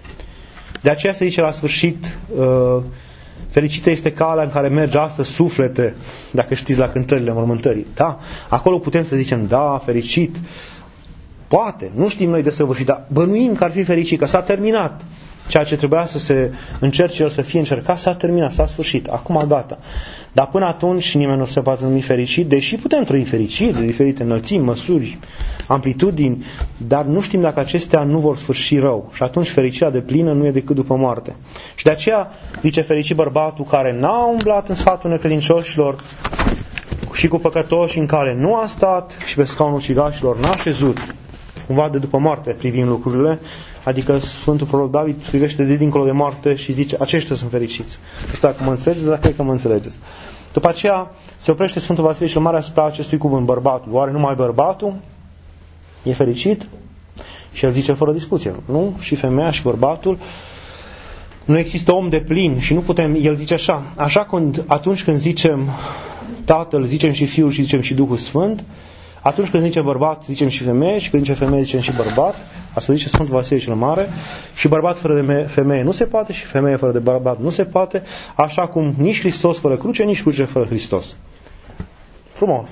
De aceea se zice la sfârșit, uh, fericită este calea în care merge astăzi suflete, dacă știți la cântările mormântării. Da? Acolo putem să zicem, da, fericit. Poate, nu știm noi de săvârșit, dar bănuim că ar fi fericit, că s-a terminat. Ceea ce trebuia să se încerce el să fie încercat, s-a terminat, s-a sfârșit. Acum gata. Dar până atunci nimeni nu se poate numi fericit, deși putem trăi fericit, de diferite înălțimi, măsuri, amplitudini, dar nu știm dacă acestea nu vor sfârși rău. Și atunci fericirea de plină nu e decât după moarte. Și de aceea zice fericit bărbatul care n-a umblat în sfatul necredincioșilor și cu păcătoși în care nu a stat și pe scaunul cigașilor n-a șezut. Cumva de după moarte privim lucrurile, adică Sfântul Proroc David privește de dincolo de moarte și zice, aceștia sunt fericiți. Nu știu dacă mă înțelegeți, dar cred că mă înțelegeți. După aceea se oprește Sfântul Vasile cel Mare asupra acestui cuvânt, bărbatul. Oare numai bărbatul e fericit? Și el zice fără discuție, nu? Și femeia și bărbatul. Nu există om de plin și nu putem, el zice așa, așa când, atunci când zicem Tatăl, zicem și Fiul și zicem și Duhul Sfânt, atunci când zicem bărbat, zicem și femeie, și când zicem femeie, zicem și bărbat. Asta zice Sfântul Vasile cel Mare. Și bărbat fără de femeie nu se poate și femeie fără de bărbat nu se poate, așa cum nici Hristos fără cruce, nici cruce fără Hristos. Frumos!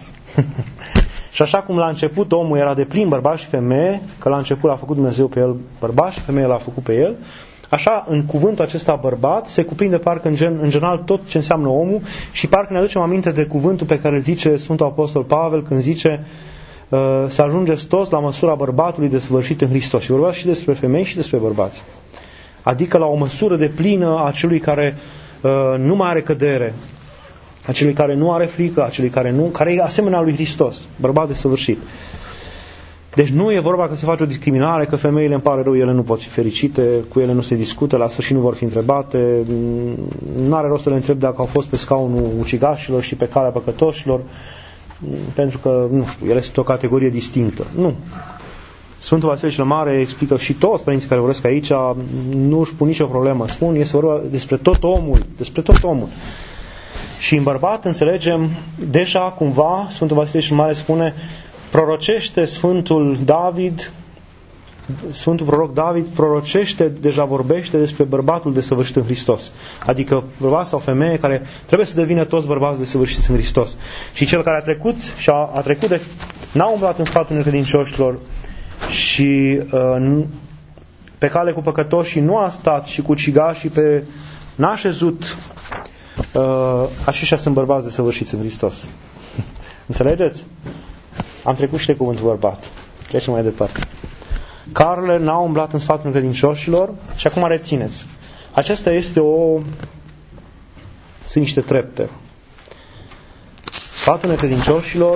Și așa cum la început omul era de plin bărbat și femeie, că la început l-a făcut Dumnezeu pe el bărbat și femeie l-a făcut pe el, așa, în cuvântul acesta bărbat, se cuprinde parcă în, gen, în general tot ce înseamnă omul și parcă ne aducem aminte de cuvântul pe care îl zice Sfântul Apostol Pavel când zice uh, să ajungeți toți la măsura bărbatului desăvârșit în Hristos. Și vorbeați și despre femei și despre bărbați. Adică la o măsură de plină a celui care uh, nu mai are cădere, a celui care nu are frică, a celui care, nu, care e asemenea lui Hristos, bărbat desăvârșit. Deci nu e vorba că se face o discriminare, că femeile îmi pare rău, ele nu pot fi fericite, cu ele nu se discută, la sfârșit nu vor fi întrebate, nu are rost să le întreb dacă au fost pe scaunul ucigașilor și pe calea păcătoșilor. pentru că, nu știu, ele sunt o categorie distinctă. Nu. Sfântul Vasile cel Mare explică și toți părinții care vorbesc aici, nu își pun nicio problemă. Spun, este vorba despre tot omul, despre tot omul. Și în bărbat înțelegem, deja cumva, Sfântul Vasile cel Mare spune, prorocește Sfântul David, Sfântul proroc David prorocește, deja vorbește despre bărbatul desăvârșit în Hristos. Adică bărbat sau femeie care trebuie să devină toți bărbați desăvârșiți în Hristos. Și cel care a trecut și a, a trecut de, n-a umblat în sfatul necredincioșilor și uh, pe cale cu păcătoșii nu a stat și cu cigașii pe n-a așezut, uh, aceștia sunt bărbați desăvârșiți în Hristos. Înțelegeți? Am trecut și de cuvântul bărbat. Trecem mai departe. Carele n-a umblat în sfatul necredincioșilor și acum rețineți. Aceasta este o... sunt niște trepte. Sfatul necredincioșilor,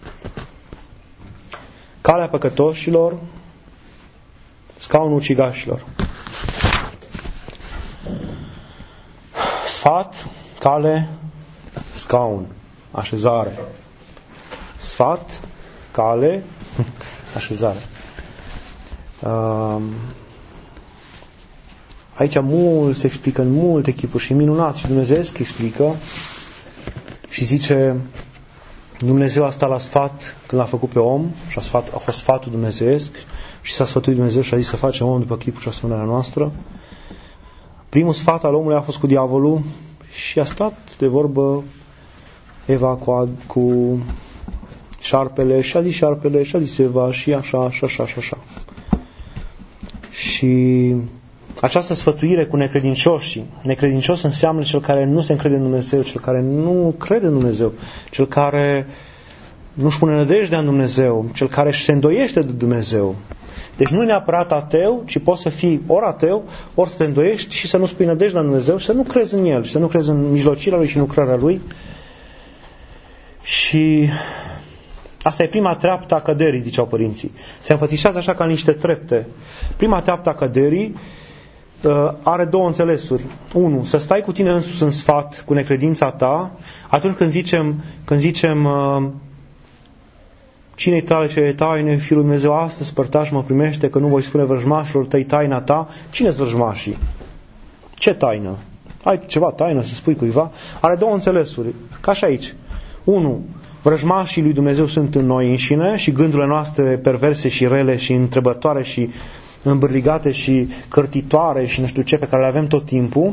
calea păcătoșilor, scaunul ucigașilor. Sfat, cale, scaun, așezare. Sfat, cale, așezare. Aici mult se explică în multe chipuri și minunat și Dumnezeu explică și zice Dumnezeu a stat la sfat când l-a făcut pe om și a, sfat, a fost sfatul dumnezeiesc și s-a sfătuit Dumnezeu și a zis să facem om după chipul și asemănarea noastră. Primul sfat al omului a fost cu diavolul și a stat de vorbă Eva cu, cu șarpele și a zis șarpele și a zis Eva și așa și așa și așa. Și această sfătuire cu necredincioșii, necredincios înseamnă cel care nu se încrede în Dumnezeu, cel care nu crede în Dumnezeu, cel care nu-și pune nădejdea în Dumnezeu, cel care se îndoiește de Dumnezeu. Deci nu neapărat ateu, ci poți să fii ori ateu, ori să te îndoiești și să nu spui nădejdea în Dumnezeu și să nu crezi în El, și să nu crezi în mijlocirea Lui și în lucrarea Lui. Și asta e prima treaptă a căderii, ziceau părinții. Se înfățișează așa ca niște trepte. Prima treaptă a căderii uh, are două înțelesuri. Unu, să stai cu tine însuși în sfat, cu necredința ta, atunci când zicem, când zicem uh, cine-i tale ce e taine, Fiul Dumnezeu astăzi părtaș mă primește, că nu voi spune vrăjmașilor tăi taina ta. Cine-s vrăjmașii? Ce taină? Ai ceva taină să spui cuiva? Are două înțelesuri, ca și aici. Unu, vrăjmașii lui Dumnezeu sunt în noi înșine și gândurile noastre perverse și rele și întrebătoare și îmbârligate și cărtitoare și nu știu ce pe care le avem tot timpul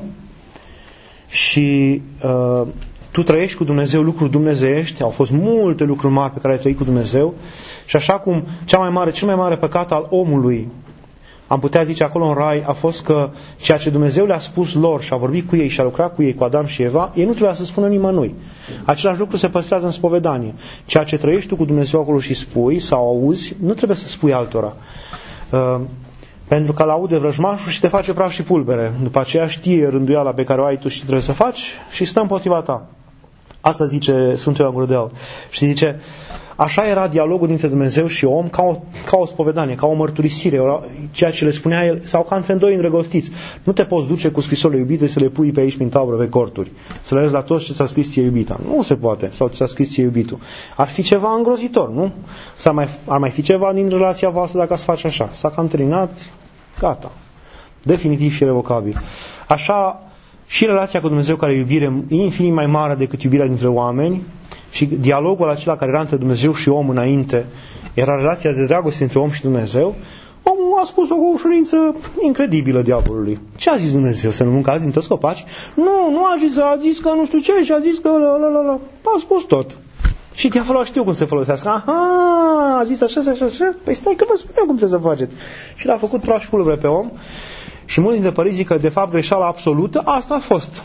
și uh, tu trăiești cu Dumnezeu lucruri dumnezeiești, au fost multe lucruri mari pe care ai trăit cu Dumnezeu și așa cum cea mai mare, cel mai mare păcat al omului, am putea zice acolo în rai, a fost că ceea ce Dumnezeu le-a spus lor și a vorbit cu ei și a lucrat cu ei, cu Adam și Eva, ei nu trebuia să spună nimănui. Același lucru se păstrează în spovedanie. Ceea ce trăiești tu cu Dumnezeu acolo și spui sau auzi, nu trebuie să spui altora. Uh, pentru că l-aude vrăjmașul și te face praf și pulbere. După aceea știe rânduiala pe care o ai tu și trebuie să faci și stă împotriva ta. Asta zice Sfântul Ioan Gură de Aur. Și zice, așa era dialogul dintre Dumnezeu și om, ca o, ca o spovedanie, ca o mărturisire, ceea ce le spunea el, sau ca între doi îndrăgostiți. Nu te poți duce cu scrisorile iubite să le pui pe aici prin taură, pe corturi, să le arăți la toți ce ți-a scris ție iubita. Nu se poate, sau ce ți-a scris ție iubitul. Ar fi ceva îngrozitor, nu? Sau mai, ar mai fi ceva din relația voastră dacă ați face așa. S-a cam terminat, gata. Definitiv și irrevocabil. Așa și relația cu Dumnezeu, care e iubire infinit mai mare decât iubirea dintre oameni, și dialogul acela care era între Dumnezeu și om înainte, era relația de dragoste între om și Dumnezeu, omul a spus-o cu o ușurință incredibilă diavolului. Ce a zis Dumnezeu? Să nu mâncați din toți copaci? Nu, nu a zis, a zis că nu știu ce și a zis că la, la, la, la. A spus tot. Și diavolul știu cum se folosească. Aha, a zis așa, așa, așa. Păi stai că vă spun eu cum trebuie să faceți. Și l-a făcut praf și pulbere pe om. Și mulți dintre părinți zic că de fapt greșeala absolută asta a fost.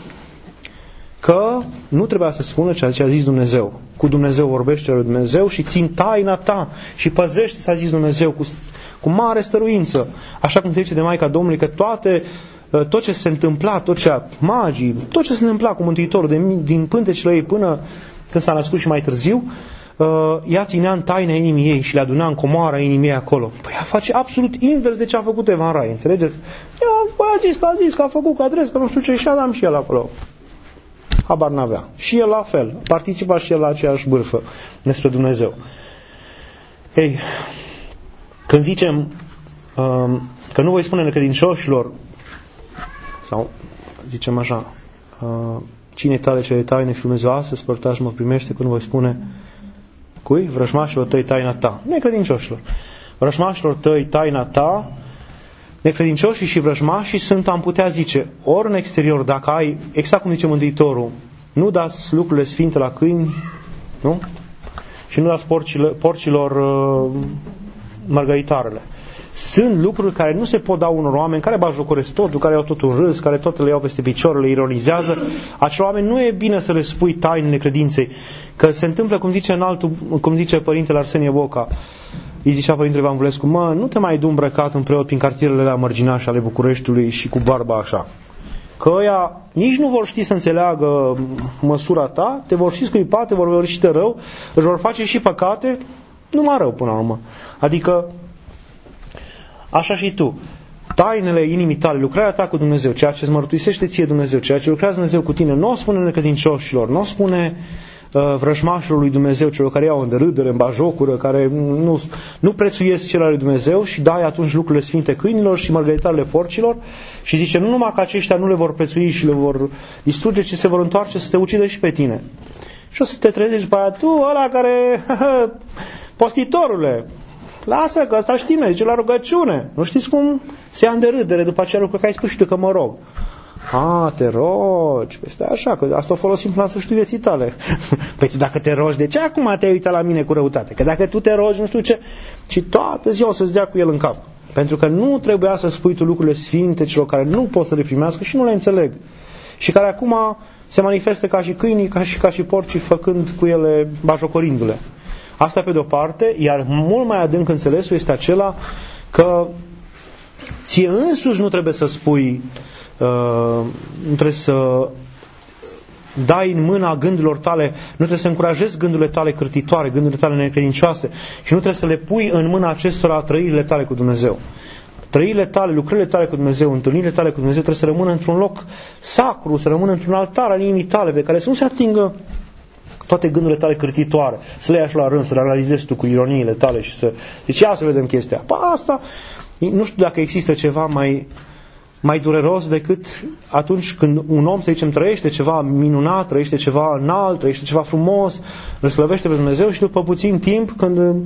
Că nu trebuia să spună ceea ce a zis Dumnezeu. Cu Dumnezeu vorbește lui Dumnezeu și țin taina ta și păzește, s-a zis Dumnezeu, cu, cu mare stăruință. Așa cum se zice de Maica Domnului, că toate, tot ce se întâmpla, tot ce magii, tot ce se întâmpla cu Mântuitorul, de, din pântecele ei până când s-a născut și mai târziu, ea ținea în taina inimii ei și le aduna în comoara inimii ei acolo. Păi ea face absolut invers de ce a făcut Eva în rai, înțelegeți? Ea păi a zis că a zis că a făcut că adres, că nu știu ce, și Adam și el acolo. Habar n-avea. Și el la fel. Participa și el la aceeași bârfă despre Dumnezeu. Ei, când zicem um, că nu voi spune necredincioșilor, sau zicem așa, uh, cine tale cele taine, Fiul Dumnezeu, astăzi părtaș mă primește, când voi spune cui? Vrăjmașilor tăi taina ta. Necredincioșilor. Vrăjmașilor tăi taina ta. Necredincioșii și vrăjmașii sunt, am putea zice, ori în exterior, dacă ai, exact cum zice Mântuitorul, nu dați lucrurile sfinte la câini, nu? Și nu dați porcilor, porcilor uh, mărgăritarele. Sunt lucruri care nu se pot da unor oameni care bajocoresc totul, care au totul râs, care tot le iau peste picior, le ironizează. Acel oameni nu e bine să le spui taine necredinței, că se întâmplă, cum zice, în altul, cum zice Părintele Arsenie Boca, îi zicea Părintele Evanghelescu, mă, nu te mai du îmbrăcat în preot prin cartierele la mărginașe ale Bucureștiului și cu barba așa. Că ăia nici nu vor ști să înțeleagă măsura ta, te vor și scuipa, te vor vorbi de rău, își vor face și păcate, numai rău până la urmă. Adică, așa și tu, tainele inimii tale, lucrarea ta cu Dumnezeu, ceea ce îți mărturisește ție Dumnezeu, ceea ce lucrează Dumnezeu cu tine, nu o spune necredincioșilor, nu o spune uh, vrăjmașilor lui Dumnezeu, celor care iau în derâdere, în bajocură, care nu, nu prețuiesc cele ale lui Dumnezeu și dai atunci lucrurile sfinte câinilor și mărgăritarele porcilor și zice, nu numai că aceștia nu le vor prețui și le vor distruge, ci se vor întoarce să te ucidă și pe tine. Și o să te trezești după aia, tu, ăla care, postitorule, lasă că ăsta știe, merge la rugăciune. Nu știți cum se ia în derâdere după acea lucru că ai spus și tu că mă rog. A, te rogi. Păi stai așa, că asta o folosim până la sfârșitul vieții tale. Păi tu dacă te rogi, de ce acum te-ai uitat la mine cu răutate? Că dacă tu te rogi, nu știu ce, și toată ziua o să-ți dea cu el în cap. Pentru că nu trebuia să spui tu lucrurile sfinte celor care nu pot să le primească și nu le înțeleg. Și care acum se manifestă ca și câinii, ca și, ca și porcii, făcând cu ele, bajocorindu-le. Asta pe de-o parte, iar mult mai adânc înțelesul este acela că ție însuși nu trebuie să spui, uh, nu trebuie să dai în mâna gândurilor tale, nu trebuie să încurajezi gândurile tale cârtitoare, gândurile tale necredincioase și nu trebuie să le pui în mâna acestora trăirile tale cu Dumnezeu. Trăirile tale, lucrările tale cu Dumnezeu, întâlnirile tale cu Dumnezeu trebuie să rămână într-un loc sacru, să rămână într-un altar al inimii tale, pe care să nu se atingă toate gândurile tale cârtitoare, să le ia și la rând, să le analizezi tu cu ironiile tale și să... Deci ia să vedem chestia. Pa, asta, nu știu dacă există ceva mai, mai dureros decât atunci când un om, să zicem, trăiește ceva minunat, trăiește ceva înalt, trăiește ceva frumos, îl slăvește pe Dumnezeu și după puțin timp, când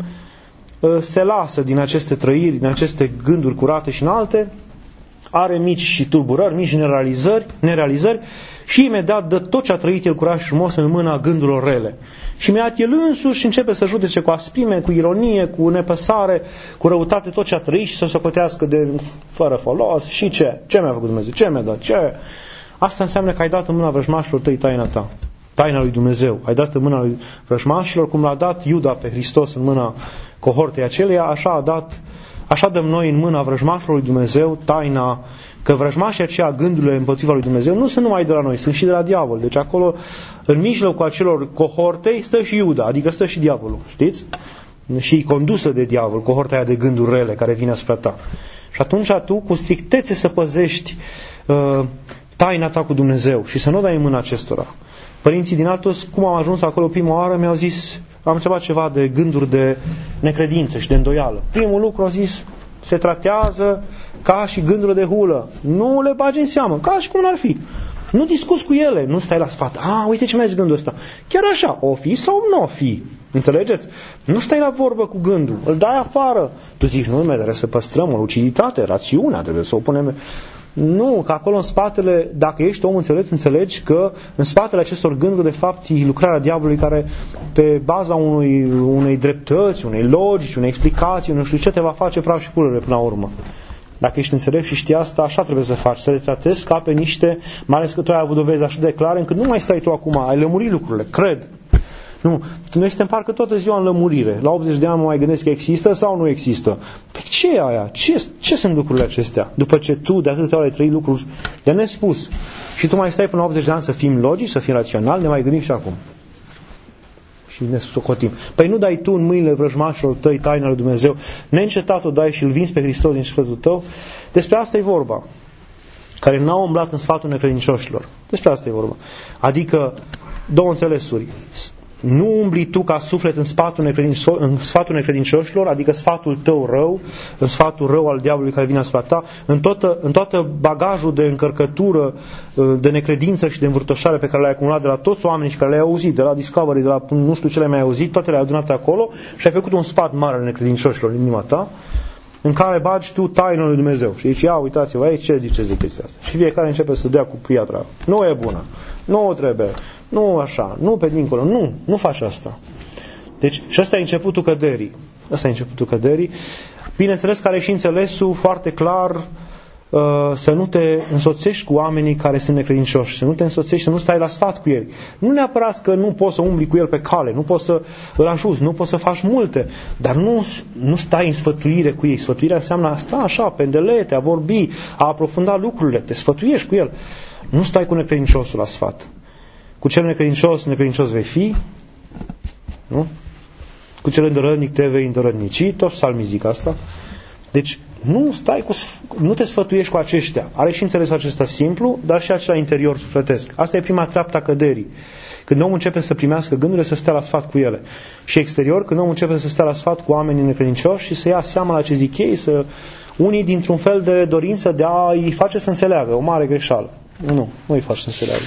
se lasă din aceste trăiri, din aceste gânduri curate și înalte, are mici și tulburări, mici nerealizări, nerealizări și imediat dă tot ce a trăit el curat și frumos în mâna gândurilor rele. Și imediat el însuși începe să judece cu asprime, cu ironie, cu nepăsare, cu răutate tot ce a trăit și să socotească de fără folos. Și ce? Ce mi-a făcut Dumnezeu? Ce mi-a dat? Ce? Asta înseamnă că ai dat în mâna vrăjmașilor tăi taina ta. Taina lui Dumnezeu. Ai dat în mâna lui vrăjmașilor, cum l-a dat Iuda pe Hristos în mâna cohortei aceleia, așa a dat, așa dăm noi în mâna vrăjmașilor lui Dumnezeu taina, că vrăjmașii aceia, gândurile împotriva lui Dumnezeu, nu sunt numai de la noi, sunt și de la diavol. Deci acolo, în mijlocul acelor cohortei, stă și Iuda, adică stă și diavolul, știți? Și condusă de diavol, cohorta aia de gânduri rele care vine asupra ta. Și atunci tu, cu strictețe, să păzești uh, taina ta cu Dumnezeu și să nu o dai în mâna acestora. Părinții din Altos, cum am ajuns acolo prima oară, mi-au zis, am întrebat ceva de gânduri de necredință și de îndoială. Primul lucru au zis, se tratează ca și gândurile de hulă. Nu le bagi în seamă, ca și cum n-ar fi. Nu discuți cu ele, nu stai la sfat. A, uite ce mi-a zis gândul ăsta. Chiar așa, o fi sau nu o fi. Înțelegeți? Nu stai la vorbă cu gândul, îl dai afară. Tu zici, nu, trebuie să păstrăm o luciditate, rațiunea, trebuie să o punem... Nu, că acolo în spatele, dacă ești om înțelept, înțelegi că în spatele acestor gânduri, de fapt, e lucrarea diavolului care, pe baza unui, unei dreptăți, unei logici, unei explicații, nu știu ce, te va face praf și pulere până la urmă. Dacă ești înțelept și știi asta, așa trebuie să faci, să le tratezi ca pe niște, mai ales că tu ai avut dovezi așa de clare, încât nu mai stai tu acum, ai lămurit lucrurile, cred. Nu, noi suntem parcă toată ziua în lămurire. La optzeci de ani mă mai gândesc că există sau nu există. Păi ce e aia? Ce, ce sunt lucrurile acestea? După ce tu de atâtea ori ai trăit lucruri de nespus și tu mai stai până la optzeci de ani să fim logici, să fim raționali, ne mai gândim și acum. Și ne socotim. Păi nu dai tu în mâinile vrăjmașilor tăi taina lui Dumnezeu, neîncetat o dai și îl vinzi pe Hristos din sufletul tău? Despre asta e vorba. care n-au umblat în sfatul necredincioșilor. Despre asta e vorba. Adică, două înțelesuri. Nu umbli tu ca suflet în sfatul, necredincioșilor, în sfatul necredincioșilor, adică sfatul tău rău, în sfatul rău al diavolului care vine asupra ta, în, toată, în toată bagajul de încărcătură, de necredință și de învârtoșare pe care le-ai acumulat de la toți oamenii și care le-ai auzit, de la Discovery, de la nu știu ce le-ai mai auzit, toate le-ai adunat acolo și ai făcut un sfat mare al necredincioșilor în inima ta, în care bagi tu taina lui Dumnezeu. Și zici, ia uitați-vă aici, ce ziceți de chestia asta? Și fiecare începe să dea cu piatra. Nu e bună, nu trebuie, nu așa, nu pe dincolo, nu, nu faci asta. Deci, și ăsta e începutul căderii. Ăsta e începutul căderii. Bineînțeles că are și înțelesul foarte clar uh, să nu te însoțești cu oamenii care sunt necredincioși, să nu te însoțești, să nu stai la sfat cu ei. Nu neapărat că nu poți să umbli cu el pe cale, nu poți să îl ajuți, nu poți să faci multe, dar nu, nu stai în sfătuire cu ei. Sfătuirea înseamnă a sta așa, pendelete, a vorbi, a aprofunda lucrurile, te sfătuiești cu el. Nu stai cu necredinciosul la sfat. Cu cel necredincios, necredincios vei fi, nu? Cu cel îndărătnic te vei îndărătnici, tot psalmii zic asta. Deci nu stai cu, nu te sfătuiești cu aceștia. Are și înțelesul acesta simplu, dar și acela interior sufletesc. Asta e prima treaptă a căderii. Când omul începe să primească gândurile, să stea la sfat cu ele. Și exterior, când omul începe să stea la sfat cu oamenii necredincioși și să ia seama la ce zic ei, să unii dintr-un fel de dorință de a-i face să înțeleagă. O mare greșeală. Nu, nu îi faci să înțeleagă.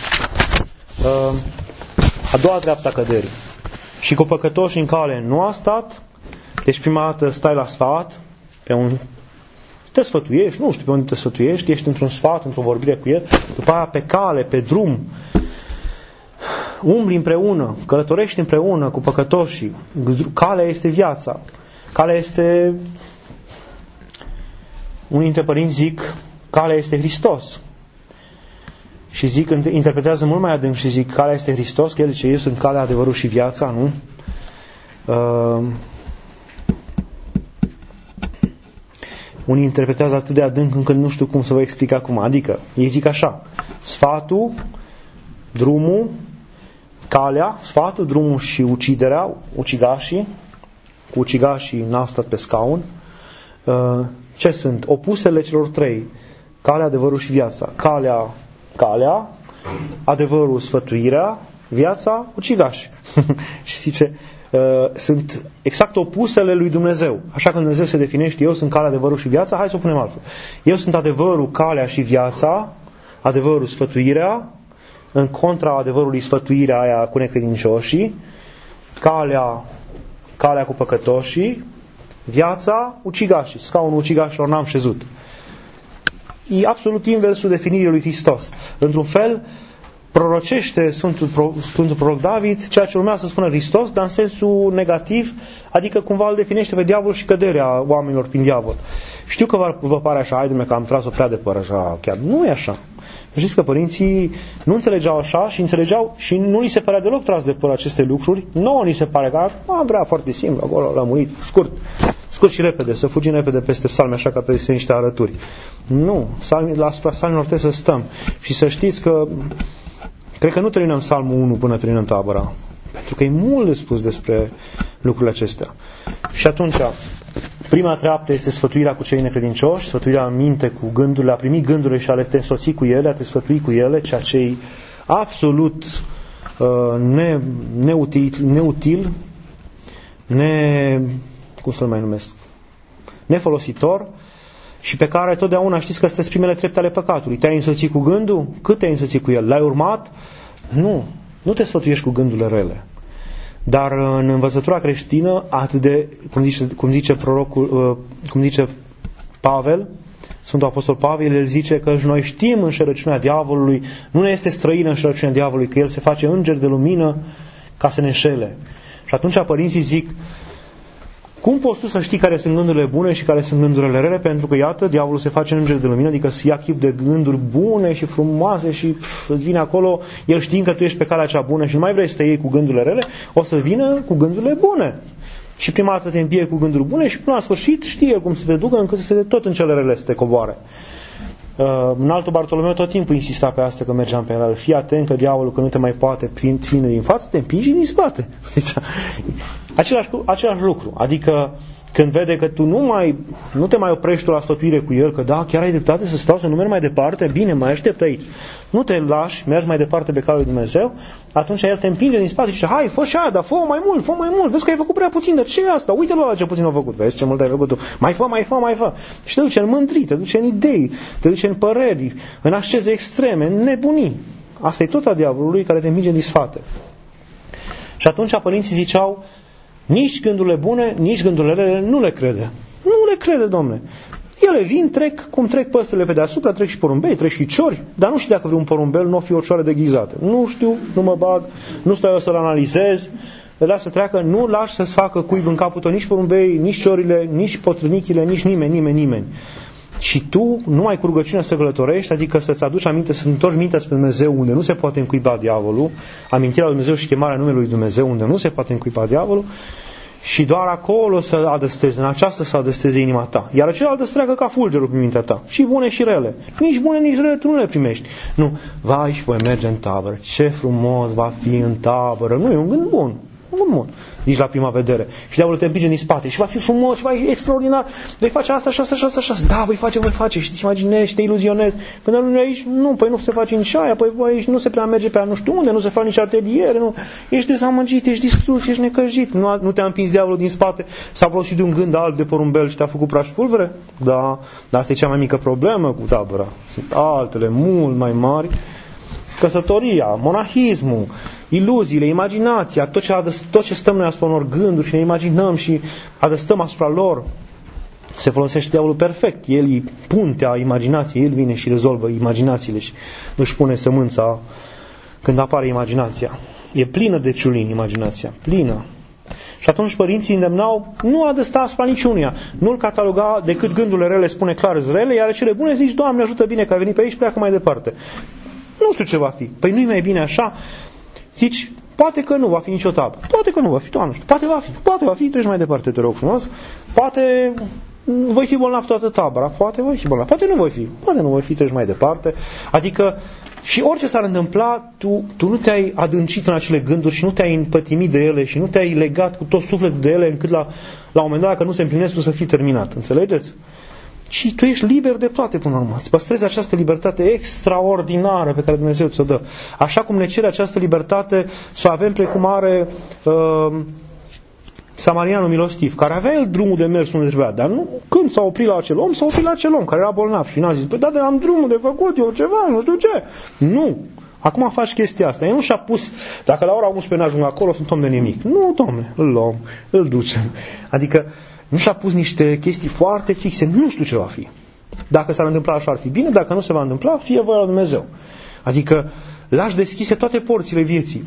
A doua treaptă a căderii. Și cu păcătoși în cale nu a stat, deci prima dată stai la sfat, pe un... te sfătuiești, nu știu pe unde te sfătuiești, ești într-un sfat, într-o vorbire cu el, după aia pe cale, pe drum, umbli împreună, călătorești împreună cu păcătoșii, calea este viața, calea este, unii dintre părinți zic, calea este Hristos. Și zic, interpretează mult mai adânc și zic, calea este Hristos, că el zice, eu sunt calea, adevărul și viața, nu? Uh, unii interpretează atât de adânc încât nu știu cum să vă explic acum. Adică, ei zic așa, sfatul, drumul, calea, sfatul, drumul și uciderea, ucigașii, cu ucigașii n-au stat pe scaun. Uh, ce sunt? Opusele celor trei, calea, adevărul și viața. Calea, calea, adevărul, sfătuirea, viața, ucigaș. Și zice, uh, sunt exact opusele lui Dumnezeu. Așa că Dumnezeu se definește, eu sunt calea, adevărul și viața, hai să o punem altfel. Eu sunt adevărul, calea și viața, adevărul, sfătuirea, în contra adevărului, sfătuirea aia cu necredincioșii, calea, calea cu păcătoșii, viața, ucigașii. Scaunul ucigașilor n-am șezut. E absolut inversul definirii lui Hristos. Într-un fel, prorocește Sfântul, Sfântul Proroc David ceea ce urmează să spună Hristos, dar în sensul negativ, adică cumva îl definește pe diavol și căderea oamenilor prin diavol. Știu că vă pare așa, hai dumne, că am tras-o prea de păr așa, chiar nu e așa. Știți că părinții nu înțelegeau așa și înțelegeau și nu li se părea deloc tras de păr aceste lucruri. Nouă ni se pare că a vrea foarte simplu, acolo l-a murit, scurt. Scurt și repede, să fugim repede peste psalmi, așa ca peste niște arături. Nu, psalmi, la asupra psalmilor trebuie să stăm. Și să știți că cred că nu terminăm psalmul unu până terminăm tabăra. Pentru că e mult de spus despre lucrurile acestea. Și atunci, prima treaptă este sfătuirea cu cei necredincioși, sfătuirea în minte cu gândurile, a primi gândurile și a le te însoți cu ele, a te sfătui cu ele, ceea ce e absolut uh, ne, neutil, neutil, ne... cum să-l mai numesc, nefolositor și pe care totdeauna știți că sunt primele trepte ale păcatului. Te-ai însoțit cu gândul? Cât te-ai însoțit cu el? L-ai urmat? Nu. Nu te sfătuiești cu gândurile rele. Dar în învățătura creștină, atât de, cum zice, cum zice prorocul, cum zice Pavel, Sfântul Apostol Pavel, el zice că noi știm înșelăciunea diavolului, nu ne este străină înșelăciunea diavolului, că el se face înger de lumină ca să ne înșele. Și atunci părinții zic, cum poți tu să știi care sunt gândurile bune și care sunt gândurile rele? Pentru că, iată, diavolul se face înger de lumină, adică să ia chip de gânduri bune și frumoase și pf, îți vine acolo, el știind că tu ești pe calea cea bună și nu mai vrei să te iei cu gândurile rele, o să vină cu gândurile bune. Și prima dată te împie cu gânduri bune și până la sfârșit știe cum să te ducă încât să te tot în cele rele să te coboare. Uh, în altul Bartolomeu tot timpul insista pe asta că mergeam pe el. Fii atent că diavolul că nu te mai poate ține din față, te împingi din spate. Același, același lucru. Adică când vede că tu nu mai nu te mai oprești tu la sfătuire cu el, că da, chiar ai dreptate să stau să nu merg mai departe, bine, mai aștept aici. Nu te lași, mergi mai departe pe calul lui Dumnezeu, atunci el te împinge din spate și zice, hai, fă și aia, dar fă mai mult, fă mai mult, vezi că ai făcut prea puțin, dar ce e asta? Uite-l ăla ce puțin a făcut, vezi ce mult ai făcut tu, mai fă, mai fă, mai fă. Și te duce în mândrii, te duce în idei, te duce în păreri, în asceze extreme, în nebunii. Asta e tot a diavolului care te împinge din sfate. Și atunci părinții ziceau, nici gândurile bune, nici gândurile rele nu le crede. Nu le crede, domnule. Ele vin, trec, cum trec păsările pe deasupra, trec și porumbei, trec și ciori, dar nu știu dacă vreun porumbel nu o fi o cioară deghizată. Nu știu, nu mă bag, nu stau eu să-l analizez, le las să treacă, nu lași să-ți facă cuib în capul tău nici porumbei, nici ciorile, nici potrânichile, nici nimeni, nimeni, nimeni. Și tu nu ai cu rugăciunea să călătorești, adică să-ți aduci aminte, să întorci mintea spre Dumnezeu unde nu se poate încuiba diavolul, amintirea lui Dumnezeu și chemarea numelui Dumnezeu unde nu se poate încuiba diavolul, și doar acolo să adăstezi, în aceasta să adăsteze inima ta. Iar celălalt să treacă ca fulgerul prin mintea ta. Și bune și rele. Nici bune, nici rele tu nu le primești. Nu, vai și voi merge în tabără. Ce frumos va fi în tabără. Nu, e un gând bun. Un gând bun. Zici la prima vedere. Și diavolul te împinge din spate. Și va fi frumos și va fi extraordinar. Vei face asta și asta și asta și asta. Da, voi face, voi face. Și te imaginezi și te iluzionezi. Când ajungi aici, nu, păi nu se face nici aia, păi aici nu se prea merge pe nu știu unde, nu se fac nici ateliere, nu. Ești dezamăgit, ești distrus, ești necăjit. Nu, nu te-a împins diavolul din spate, s-a folosit de un gând alb de porumbel și te-a făcut praș pulbere? Da, dar asta e cea mai mică problemă cu tabăra. Sunt altele mult mai mari. Căsătoria, monahismul, iluziile, imaginația, tot ce, adăst, tot ce stăm noi asupra unor gânduri și ne imaginăm și adăstăm asupra lor, se folosește diavolul perfect. El e puntea imaginației, el vine și rezolvă imaginațiile și își pune sămânța când apare imaginația. E plină de ciulini imaginația, plină. Și atunci părinții îndemnau, nu adăsta asupra niciunuia, nu-l cataloga decât gândurile rele, spune clar rele, iar cele bune zici, Doamne ajută bine că ai venit pe aici, pleacă mai departe. Nu știu ce va fi. Păi nu-i mai bine așa? Zici, poate că nu va fi nicio tabă. Poate că nu va fi, Doamne, știu. Poate va fi. Poate va fi, treci mai departe, te rog frumos. Poate voi fi bolnav toată tabăra. Poate voi fi bolnav. Poate nu voi fi. Poate nu voi fi, treci mai departe. Adică, și orice s-ar întâmpla, tu, tu nu te-ai adâncit în acele gânduri și nu te-ai împătimit de ele și nu te-ai legat cu tot sufletul de ele încât la, la un moment dat, dacă nu se împlinesc, tu să fii terminat. Înțelegeți? Și tu ești liber de toate până la urmă. Îți păstrezi această libertate extraordinară pe care Dumnezeu ți-o dă. Așa cum ne cere această libertate să o avem precum are uh, Samarianul milostiv, care avea el drumul de mers unde trebuia, dar nu, când s-a oprit la acel om, s-a oprit la acel om care era bolnav și n-a zis, păi da, dar am drumul de făcut eu ceva, nu știu ce. Nu. Acum faci chestia asta. El nu și-a pus, dacă la ora unsprezece n-ajung acolo, sunt om de nimic. Nu, domne, îl luăm, îl ducem. Adică nu și-a pus niște chestii foarte fixe, nu știu ce va fi. Dacă s-ar întâmpla așa ar fi bine, dacă nu se va întâmpla, fie voia lui Dumnezeu. Adică lași deschise toate porțile vieții.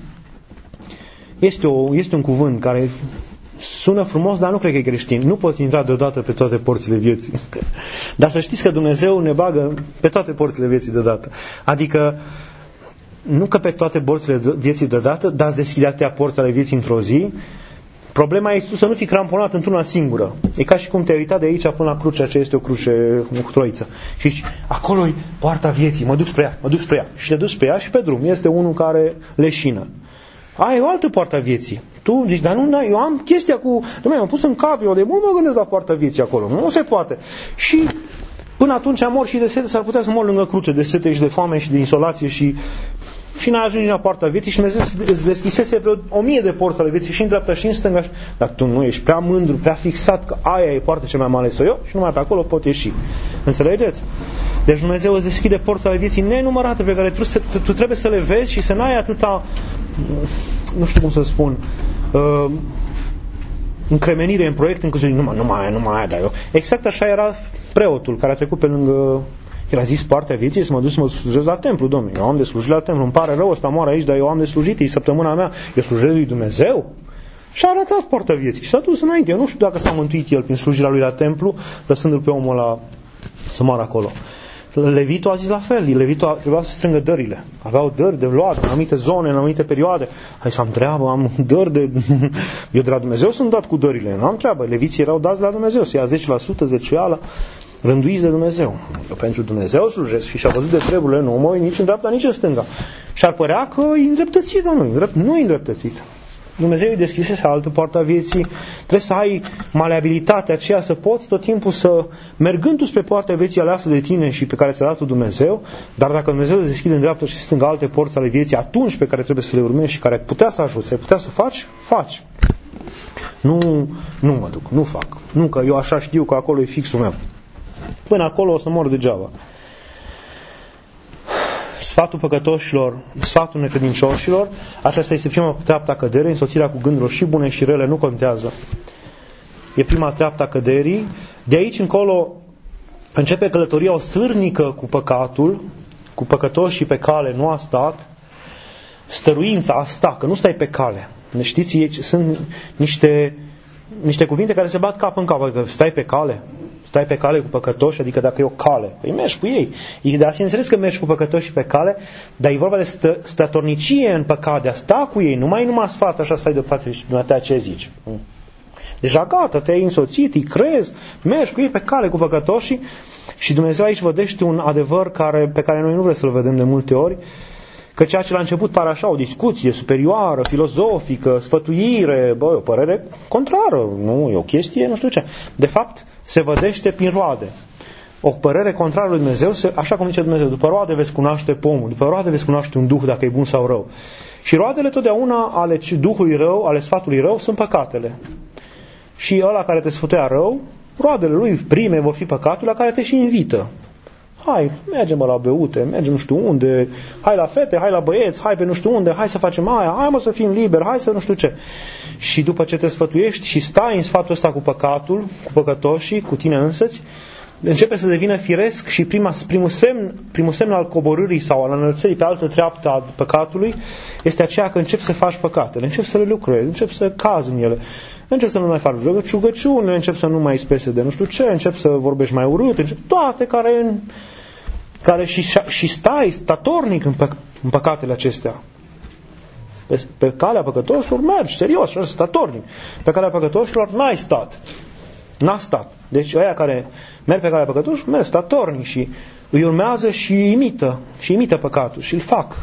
Este, o, este un cuvânt care sună frumos, dar nu cred că e creștin. Nu poți intra deodată pe toate porțile vieții. Dar să știți că Dumnezeu ne bagă pe toate porțile vieții deodată. Adică nu că pe toate porțile vieții deodată, dar îți deschide atâtea porți ale vieții într-o zi. Problema este tu să nu fii cramponat într-una singură. E ca și cum te-ai uitat de aici până la crucea, ce este o cruce cu troiță. Și zici, acolo-i poarta vieții, mă duc spre ea, mă duc spre ea. Și te duci spre ea și pe drum. Este unul care leșină. Ai o altă poartă a vieții. Tu zici, dar nu, eu am chestia cu... Dom'le, m-am pus în cap, eu de mult mă gândesc la poarta vieții acolo. Nu se poate. Și până atunci mor și de sete, s-ar putea să mor lângă cruce, de sete și de foame și de insolație și... Și n-ai ajuns la poarta vieții și Dumnezeu îți deschisese vreo o mie de porți ale vieții și în dreapta și în stânga. Dar tu nu ești prea mândru, prea fixat că aia e poarta cea mai mare să eu și numai pe acolo pot ieși. Înțelegeți? Deci Dumnezeu îți deschide porți ale vieții nenumărate pe care tu, tu, tu trebuie să le vezi și să n-ai atâta, nu știu cum să spun, uh, încremenire în proiect încât să zici, nu mai, nu mai, nu mai, dar eu. Exact așa era preotul care a trecut pe lângă... El a zis, partea vieții să mă duc să mă slujesc la templu, domnule. Eu am de slujit la templu. Îmi pare rău, ăsta moară aici, dar eu am de slujit, e săptămâna mea. Eu slujesc lui Dumnezeu? Și a arătat partea vieții. Și s-a dus înainte. Eu nu știu dacă s-a mântuit el prin slujirea lui la templu, lăsându-l pe omul ăla să moară acolo. Levitul a zis la fel. Levitul trebuia să strângă dările. Aveau dări de luat în anumite zone, în anumite perioade. Hai să am treabă, am dări de... Eu de la Dumnezeu sunt dat cu dările. Nu am treabă. Leviții erau dați la Dumnezeu. Să ia zece la sută, zeciuiala. Rânduiți de Dumnezeu. Eu pentru Dumnezeu slujesc și și-a văzut de treburile, nu mă uit nici în dreapta, nici în stânga. Și ar părea că e îndreptățit, domnule. Nu e îndreptățit. Dumnezeu îi deschisese altă poartă a vieții, trebuie să ai maleabilitatea aceea să poți tot timpul să, mergând spre poarta vieții aleasă de tine și pe care ți-a dat-o Dumnezeu, dar dacă Dumnezeu îți deschide în dreapta și stânga alte porți ale vieții, atunci pe care trebuie să le urmezi și care putea să ajuți, ai putea să faci, faci. Nu, nu mă duc, nu fac. Nu că eu așa știu că acolo e fixul meu. Până acolo o să mor degeaba. Sfatul păcătoșilor, sfatul necredincioșilor, aceasta este prima treaptă a căderii, însoțirea cu gânduri și bune și rele nu contează. E prima treaptă a căderii. De aici încolo începe călătoria o sârnică cu păcatul, cu păcătoșii pe cale nu a stat, stăruința a sta, că nu stai pe cale. Ne știți, sunt niște, niște cuvinte care se bat cap în cap, adică stai pe cale. Stai pe cale cu păcătoși, adică dacă e o cale, păi mergi cu ei. E de asemenea înțeles că mergi cu păcătoși pe cale, dar e vorba de stă, stătornicie în păcat, de a sta cu ei, nu mai numai sfat, așa stai deoparte și dumneata ce zici. Deja gata, te-ai însoțit, îi crezi, mergi cu ei pe cale cu păcătoșii și Dumnezeu aici vădește un adevăr care, pe care noi nu vrem să-l vedem de multe ori, că ceea ce la început pare așa o discuție superioară, filozofică, sfătuire, bă, o părere contrară, nu, e o chestie, nu știu ce. De fapt, se vădește prin roade. O părere contrară lui Dumnezeu, așa cum zice Dumnezeu, după roade veți cunoaște pomul, după roade veți cunoaște un duh dacă e bun sau rău. Și roadele totdeauna ale duhului rău, ale sfatului rău, sunt păcatele. Și ăla care te sfătuia rău, roadele lui prime vor fi păcatul la care te și invită. Hai, mergem la beute, mergem nu știu unde, hai la fete, hai la băieți, hai pe nu știu unde, hai să facem aia, hai mă să fim liberi, hai să nu știu ce. Și după ce te sfătuiești și stai în sfatul ăsta cu păcatul, cu păcătoșii, cu tine însăți, începe să devină firesc și prima, primul, semn, primul semn al coborârii sau al înălțării pe altă treaptă a păcatului este aceea că începi să faci păcatele, începi să le lucrezi, începi să cazi în ele. Încep să nu mai faci rugăciune, încep să nu mai spese de nu știu ce, încep să vorbești mai urât, încep toate care, care și, și stai statornic în, pă, în păcatele acestea. Pe, pe calea păcătoșilor mergi, serios, statornic. Pe calea păcătoșilor n-ai stat. N-a stat. Deci ăia care merg pe calea păcătoșilor merg statornic și îi urmează și imită, și imită păcatul și îl fac.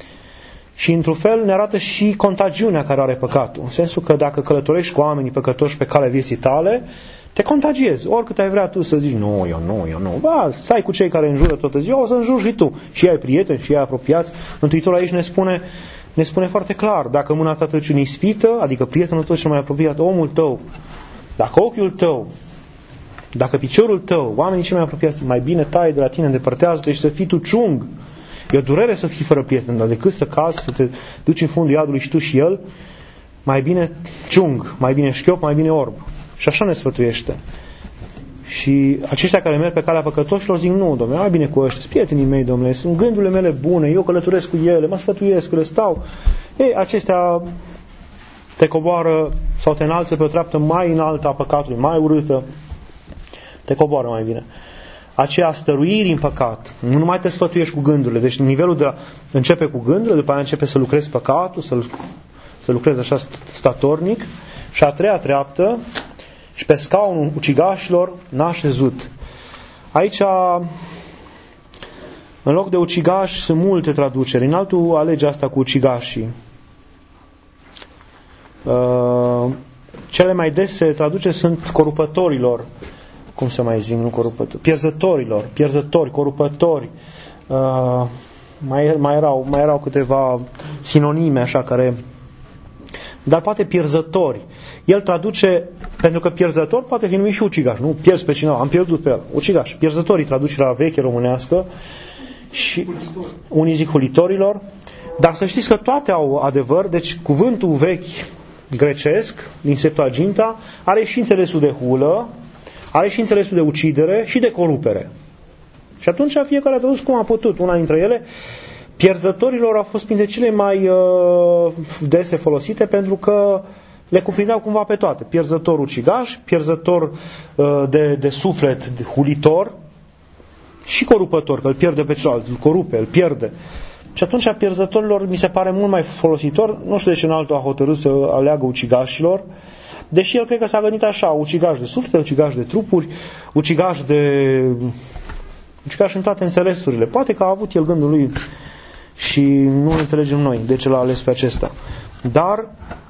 Și într-un fel ne arată și contagiunea care are păcatul. În sensul că dacă călătorești cu oamenii păcătoși pe calea vieții tale, te contagiezi. Oricât ai vrea tu să zici, nu, eu nu, eu nu. Ba, stai cu cei care înjură toată ziua, o să înjuri și tu. Și ai prieteni, și ai apropiați. Mântuitorul aici ne spune, ne spune foarte clar, dacă mâna ta trece în ispită, adică prietenul tău cel mai apropiat, omul tău, dacă ochiul tău, dacă piciorul tău, oamenii cei mai apropiați, mai bine tai de la tine, îndepărtează-te și să fii tu ciung. E o durere să fii fără prieten, dar decât să cazi, să te duci în fundul iadului și tu și el, mai bine ciung, mai bine șchiop, mai bine orb. Și așa ne sfătuiește. Și aceștia care merg pe calea păcătoșilor zic, nu, domnule, mai bine cu ăștia, sunt prietenii mei, domnule, sunt gândurile mele bune, eu călătoresc cu ele, mă sfătuiesc, le stau. Ei, acestea te coboară sau te înalță pe o treaptă mai înaltă a păcatului, mai urâtă, te coboară mai bine. Aceea stăruiri în păcat. Nu numai te sfătuiești cu gândurile. Deci nivelul de la, începe cu gândurile, după aia începe să lucrezi păcatul, să, să lucrezi așa statornic. Și a treia treaptă, și pe scaunul ucigașilor n-a așezut. Aici, în loc de ucigași, sunt multe traduceri. În altul alege asta cu ucigașii. Uh, cele mai dese traduce sunt corupătorilor. Cum să mai zic, nu corupători, pierzătorilor, pierzători, corupători, uh, mai, mai, erau, mai erau câteva sinonime așa care, dar poate pierzători. El traduce, pentru că pierzător poate fi numit și ucigaș, nu? Pierzi pe cineva, am pierdut pe el, ucigaș. Pierzătorii traducerea veche românească și unii zic hulitorilor, dar să știți că toate au adevăr, deci cuvântul vechi grecesc, din Septuaginta, are și înțelesul de hulă, are și înțelesul de ucidere și de corupere. Și atunci fiecare a tradus cum a putut. Una dintre ele, pierzătorilor, au fost printre cele mai uh, dese folosite pentru că le cuprindeau cumva pe toate. Pierzător ucigaș, pierzător uh, de, de suflet, de hulitor și corupător, că îl pierde pe celălalt, îl corupe, îl pierde. Și atunci pierzătorilor mi se pare mult mai folositor. Nu știu de ce în altul a hotărât să aleagă ucigașilor, deși el cred că s-a gândit așa, ucigaș de suflet, ucigaș de trupuri, ucigaș de... ucigaș în toate înțelesurile. Poate că a avut el gândul lui și nu înțelegem noi de ce l-a ales pe acesta. Dar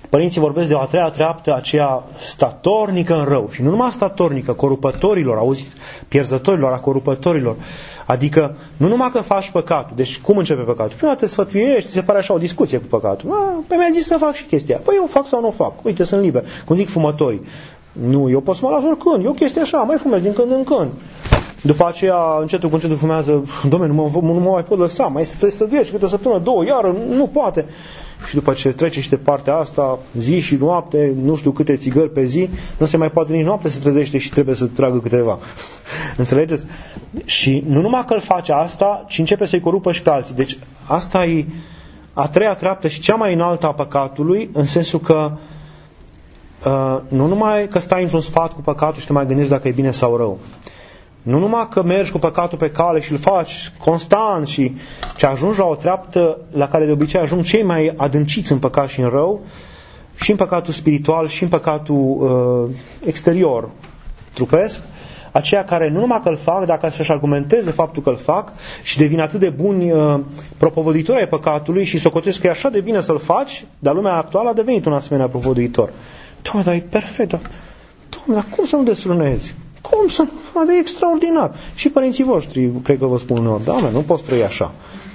Părinții vorbesc de o a treia treaptă, aceea statornică în rău. Și nu numai statornică, corupătorilor, auziți, pierzătorilor, a corupătorilor. Adică, nu numai că faci păcatul. Deci, cum începe păcatul? Prima te sfătuiești, se pare așa o discuție cu păcatul. Păi mi-a zis să fac și chestia. Păi eu fac sau nu fac? Uite, sunt liber. Cum zic fumătorii. Nu, eu pot să mă las oricând. Eu chestia așa, mai fumez din când în când. După aceea, încetul cu încetul fumează, dom'le, nu mă, nu mă mai pot lăsa, mai trebuie să vieși câte o săptămână, două, iară, nu poate. Și după ce trece și de partea asta, zi și noapte, nu știu câte țigări pe zi, nu se mai poate nici noapte să trezește și trebuie să tragă câteva. Înțelegeți? Și nu numai că îl face asta, ci începe să-i corupă și pe alții. Deci asta e a treia treaptă și cea mai înaltă a păcatului, în sensul că uh, nu numai că stai într-un sfat cu păcatul și te mai gândești dacă e bine sau rău. Nu numai că mergi cu păcatul pe cale și îl faci constant și ci ajungi la o treaptă la care de obicei ajung cei mai adânciți în păcat și în rău, și în păcatul spiritual și în păcatul uh, exterior, trupesc, aceia care nu numai că îl fac, dacă să-și argumenteze faptul că îl fac și devin atât de buni uh, propovăditori ai păcatului și socotesc că e așa de bine să-l faci, dar lumea actuală a devenit un asemenea propovăditor. Doamne, dar e perfect, dar, Doamne, dar cum să nu desfrânezi? Cum să nu? E extraordinar. Și părinții voștri, cred că vă spun uneori, da, mă, nu poți trăi așa.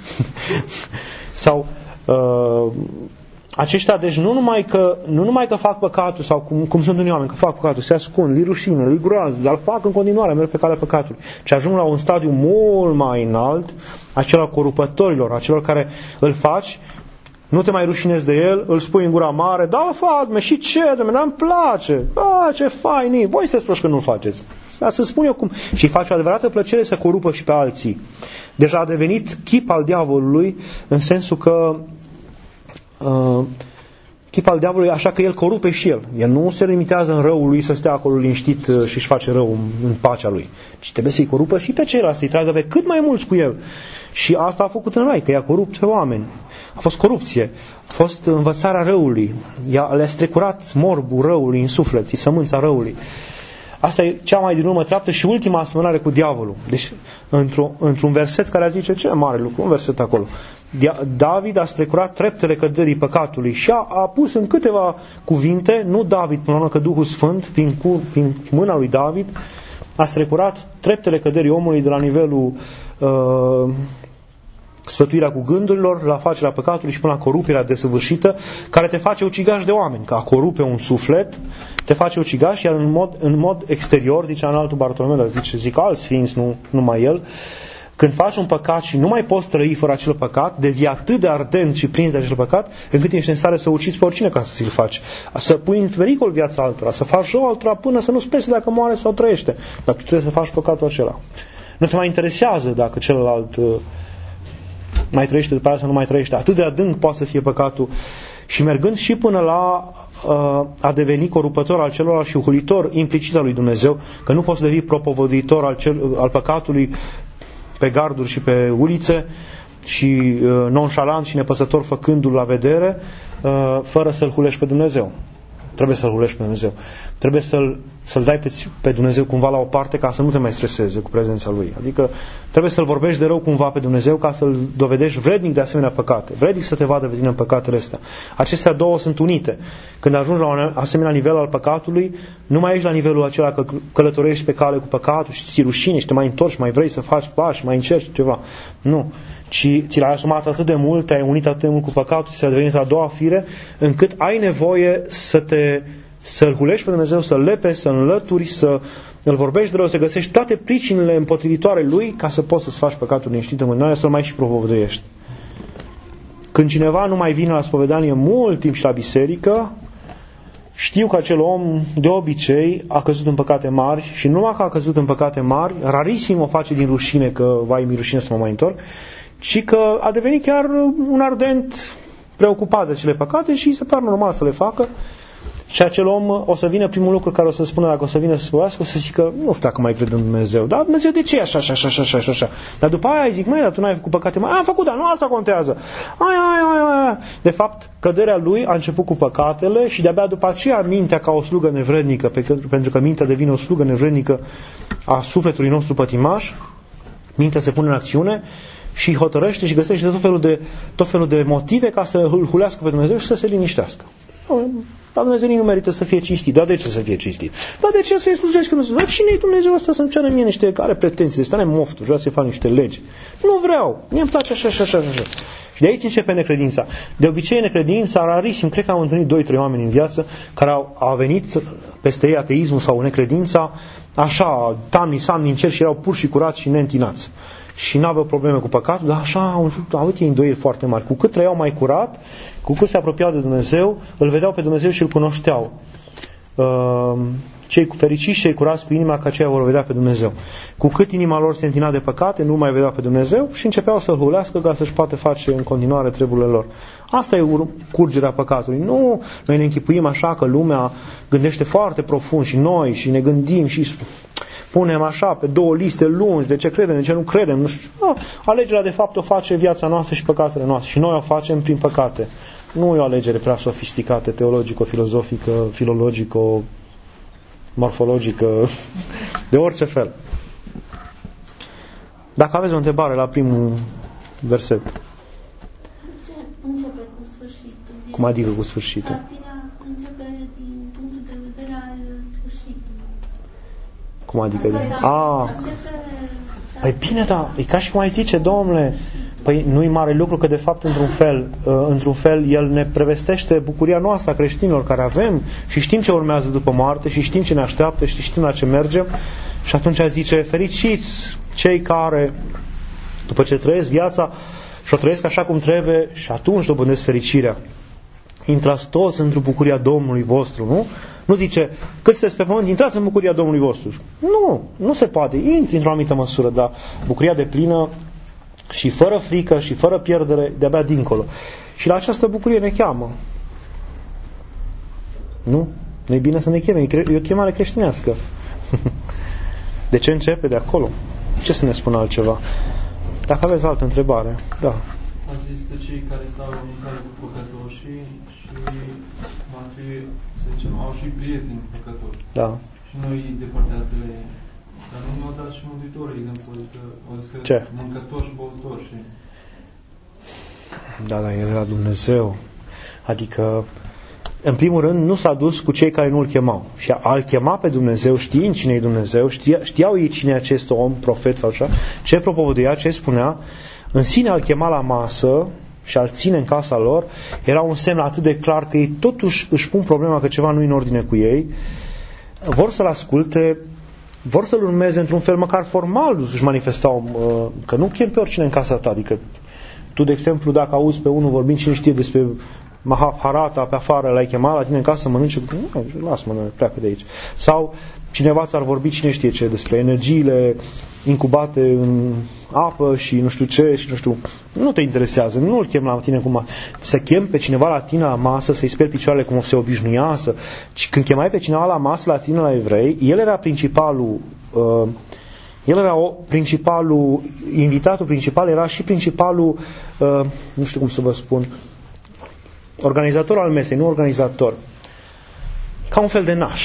Sau uh, aceștia, deci nu numai că, nu numai că fac păcatul, sau cum, cum sunt unii oameni, că fac păcatul, se ascund, li rușine, li groază, dar îl fac în continuare, merg pe calea păcatului. Și ajung la un stadiu mult mai înalt, acelor corupătorilor, acelor care îl faci, nu te mai rușinezi de el, îl spui în gura mare, da, fac, și ce, dar îmi place, a, ce fain, voi să spui că nu-l faceți. Dar să spun eu cum. Și face o adevărată plăcere să corupă și pe alții. Deja a devenit chip al diavolului, în sensul că uh, chip al diavolului, așa că el corupe și el. El nu se limitează în răul lui să stea acolo liniștit și își face rău în pacea lui. Ci trebuie să-i corupă și pe ceilalți, să-i tragă pe cât mai mulți cu el. Și asta a făcut în rai, că i-a corupt pe oameni. A fost corupție, a fost învățarea răului, le-a strecurat morbul răului în suflet, sămânța răului. Asta e cea mai din urmă treaptă și ultima asemănare cu diavolul. Deci, într-o, într-un verset care zice, ce mare lucru, un verset acolo. David a strecurat treptele căderii păcatului și a, a pus în câteva cuvinte, nu David, până la urmă, că Duhul Sfânt, prin, cu, prin mâna lui David, a strecurat treptele căderii omului de la nivelul uh, sfătuirea cu gândurilor, la facerea păcatului și până la coruperea desăvârșită, care te face ucigaș de oameni. Că a corupe un suflet te face ucigaș, iar în mod, în mod exterior, zice în altul Bartolomeu, dar zice, zic alți ființi, nu numai el, când faci un păcat și nu mai poți trăi fără acel păcat, devii atât de ardent și prins de acel păcat, încât ești în stare să ucizi pe oricine ca să ți-l faci. Să pui în pericol viața altora, să faci rău altora până să nu-ți pese dacă moare sau trăiește. Dar tu trebuie să faci păcatul acela. Nu te mai interesează dacă celălalt mai trăiește, după aia să nu mai trăiește. Atât de adânc poate să fie păcatul. Și mergând și până la uh, a deveni corupător al celor și hulitor implicit al lui Dumnezeu, că nu poți să devii propovăduitor al, cel, al păcatului pe garduri și pe ulițe și uh, nonșalant și nepăsător făcându-l la vedere, uh, fără să-L hulești pe Dumnezeu. Trebuie să-L hulești pe Dumnezeu. Trebuie să-L, să-L dai pe, pe Dumnezeu cumva la o parte ca să nu te mai streseze cu prezența Lui. Adică trebuie să-L vorbești de rău cumva pe Dumnezeu ca să-L dovedești vrednic de asemenea păcate. Vrednic să te vadă pe tine în păcatele astea. Acestea două sunt unite. Când ajungi la un asemenea nivel al păcatului, nu mai ești la nivelul acela că călătorești pe cale cu păcatul și ți rușine și te mai întorci, mai vrei să faci pași, mai încerci ceva. Nu. Ci ți l-ai asumat atât de mult, te-ai unit atât de mult cu păcatul, ți-a devenit a doua fire, încât ai nevoie să te, să-L hulești pe Dumnezeu, să-L lepezi, să-L înlături, să îl vorbești de rău, să găsești toate pricinile împotrivitoare Lui ca să poți să-ți faci păcatul liniștit în continuare, să-L mai și propovăduiești. Când cineva nu mai vine la spovedanie mult timp și la biserică, știu că acel om de obicei a căzut în păcate mari și nu numai că a căzut în păcate mari, rarisim o face din rușine că vai mi rușine să mă mai întorc, ci că a devenit chiar un ardent preocupat de acele păcate și se pare normal să le facă. Și acel om o să vină, primul lucru care o să spună dacă o să vină să spovească, o să zică, nu știu dacă mai cred în Dumnezeu, dar Dumnezeu de ce e așa, așa, așa, așa, așa, dar după aia zic, măi, dar tu n-ai făcut păcate mari, am făcut, dar nu asta contează. Ai, ai, ai, ai. De fapt, căderea lui a început cu păcatele și de-abia după aceea mintea ca o slugă nevrednică, pentru că mintea devine o slugă nevrednică a sufletului nostru pătimaș, mintea se pune în acțiune și hotărăște și găsește tot felul de, tot felul de motive ca să îl hulească pe Dumnezeu și să se liniștească. Dar Dumnezeu nu merită să fie cinstit. Dar de ce să fie cinstit? Dar de ce să-i slujești când nu se... Dar cine-i Dumnezeu ăsta să-mi ceară mie niște care pretenții? Stă moftul, vreau să-i fac niște legi. Nu vreau. Mie îmi place așa, așa, așa, așa. Și de aici începe necredința. De obicei, necredința, rarisim, cred că am întâlnit doi trei oameni în viață care au, au venit peste ei ateismul sau necredința, așa, tamni, samni în cer și erau pur și curați și neîntinați. Și n-aveau probleme cu păcatul, dar așa au avut ei îndoieli foarte mari. Cu cât trăiau mai curat, cu cât se apropiau de Dumnezeu, îl vedeau pe Dumnezeu și îl cunoșteau. Cei fericiți și cei curați cu inima, ca aceia vor vedea pe Dumnezeu. Cu cât inima lor se întina de păcate, nu mai vedea pe Dumnezeu și începeau să-L hulească ca să-și poată face în continuare treburile lor. Asta e curgerea păcatului. Nu noi ne închipuim așa că lumea gândește foarte profund și noi și ne gândim și punem așa pe două liste lungi de ce credem, de ce nu credem. Nu știu. Ah, alegerea de fapt o face viața noastră și păcatele noastre și noi o facem prin păcate. Nu e o alegere prea sofisticată, teologică, filozofică, filologică, morfologică, de orice fel. Dacă aveți o întrebare la primul verset. Ce începe cu sfârșitul? Cum adică cu sfârșitul? Cartina începe din punctul de vedere al sfârșitului. Cum adică? A, păi bine, da, e ca și cum ai zice, Domnule, păi nu-i mare lucru că de fapt într-un fel, într-un fel El ne prevestește bucuria noastră a creștinilor care avem și știm ce urmează după moarte și știm ce ne așteaptă și știm la ce mergem și atunci zice, fericiți cei care după ce trăiesc viața și o trăiesc așa cum trebuie și atunci dobândesc fericirea. Intrați toți într-o bucuria Domnului vostru, nu? Nu zice, cât sunteți pe pământ, intrați în bucuria Domnului vostru. Nu, nu se poate. Intri într-o anumită măsură, dar bucuria de plină și fără frică și fără pierdere, de-abia dincolo. Și la această bucurie ne cheamă. Nu? Nu e bine să ne cheme, e o chemare creștinească. De ce începe de acolo? Ce să ne spună altceva? Dacă aveți altă întrebare, da. Azi este cei care stau în care cu păcătoșii și va fi, să zicem, au și prieteni păcătoși. Da. Și noi depărtează de ei. Dar nu mi-au dat și Mântuitorul exemplu, adică au zis că ce? mâncători și băutori și... Da, dar el era Dumnezeu. Adică, în primul rând, nu s-a dus cu cei care nu-L chemau. Și a-L chema pe Dumnezeu, știind cine e Dumnezeu, știa, știau ei cine e acest om, profet sau așa, ce propovăduia, ce spunea, în sine a-L chema la masă și a-L ține în casa lor, era un semn atât de clar că ei totuși își pun problema că ceva nu e în ordine cu ei, vor să-L asculte, vor să-L urmeze într-un fel măcar formal, își manifestau că nu chem pe oricine în casa ta, adică tu, de exemplu, dacă auzi pe unul vorbind cine știe despre Mahabharata pe afară, l-ai chemat la tine în casă să mănânce, nu, lasă-mă, pleacă de aici. Sau cineva ți-ar vorbi cine știe ce despre energiile incubate în apă și nu știu ce și nu știu, nu te interesează, nu-l chem la tine cum să chem pe cineva la tine la masă, să-i speli picioarele cum se obișnuia să... Când chemai pe cineva la masă la tine la evrei, el era principalul uh, el era o, principalul invitatul principal era și principalul uh, nu știu cum să vă spun, organizator al mesei, nu organizator. Ca un fel de naș.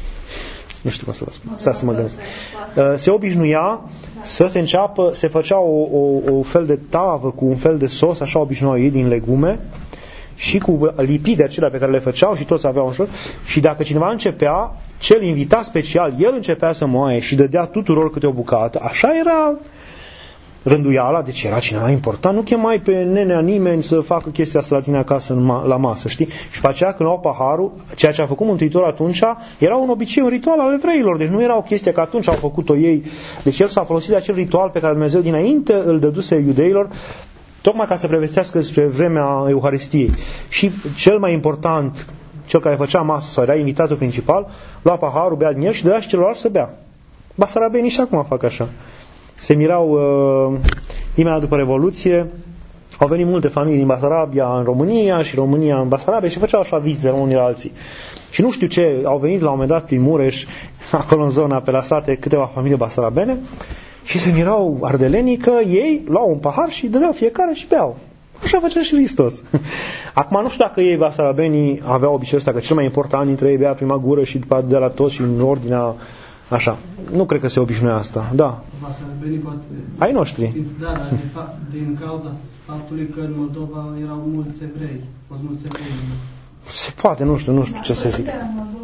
Nu știu cum să vă spun. Stai să mă gândesc. Se obișnuia să se înceapă, se făcea o, o, o fel de tavă cu un fel de sos, așa obișnuiau ei, din legume și cu lipide acelea pe care le făceau și toți aveau un șor. Și dacă cineva începea, cel invitat special, el începea să moaie și dădea tuturor câte o bucată. Așa era rânduiala, deci era cineva important, nu chemai pe nenea nimeni să facă chestia asta la tine acasă la masă, știi? Și pe aceea când luau paharul, ceea ce a făcut Mântuitorul atunci, era un obicei, un ritual al evreilor, deci nu era o chestie că atunci au făcut-o ei, deci el s-a folosit de acel ritual pe care Dumnezeu dinainte îl dăduse iudeilor, tocmai ca să prevestească despre vremea Euharistiei. Și cel mai important, cel care făcea masă sau era invitatul principal, lua paharul, bea din el și dădea și celorlalți să bea. Basarabenii și acum fac așa. Se mirau uh, imediat după Revoluție, au venit multe familii din Basarabia în România și România în Basarabia și făceau așa vizite la unii la alții. Și nu știu ce, au venit la un moment dat prin Mureș, acolo în zona pe la sate, câteva familii basarabene și se mirau ardelenii că ei luau un pahar și dădeau fiecare și beau. Așa făcea și Hristos. Acum nu știu dacă ei basarabenii aveau obiceiul ăsta, că cel mai important dintre ei bea prima gură și după de la toți și în ordinea așa. Nu cred că se obișnuia asta. Da. Basarabenii poate... Ai noștri. Da, dar de fapt, din cauza faptului că în Moldova erau mulți evrei. Au fost mulți evrei. Se poate, nu știu, nu știu ce să zic.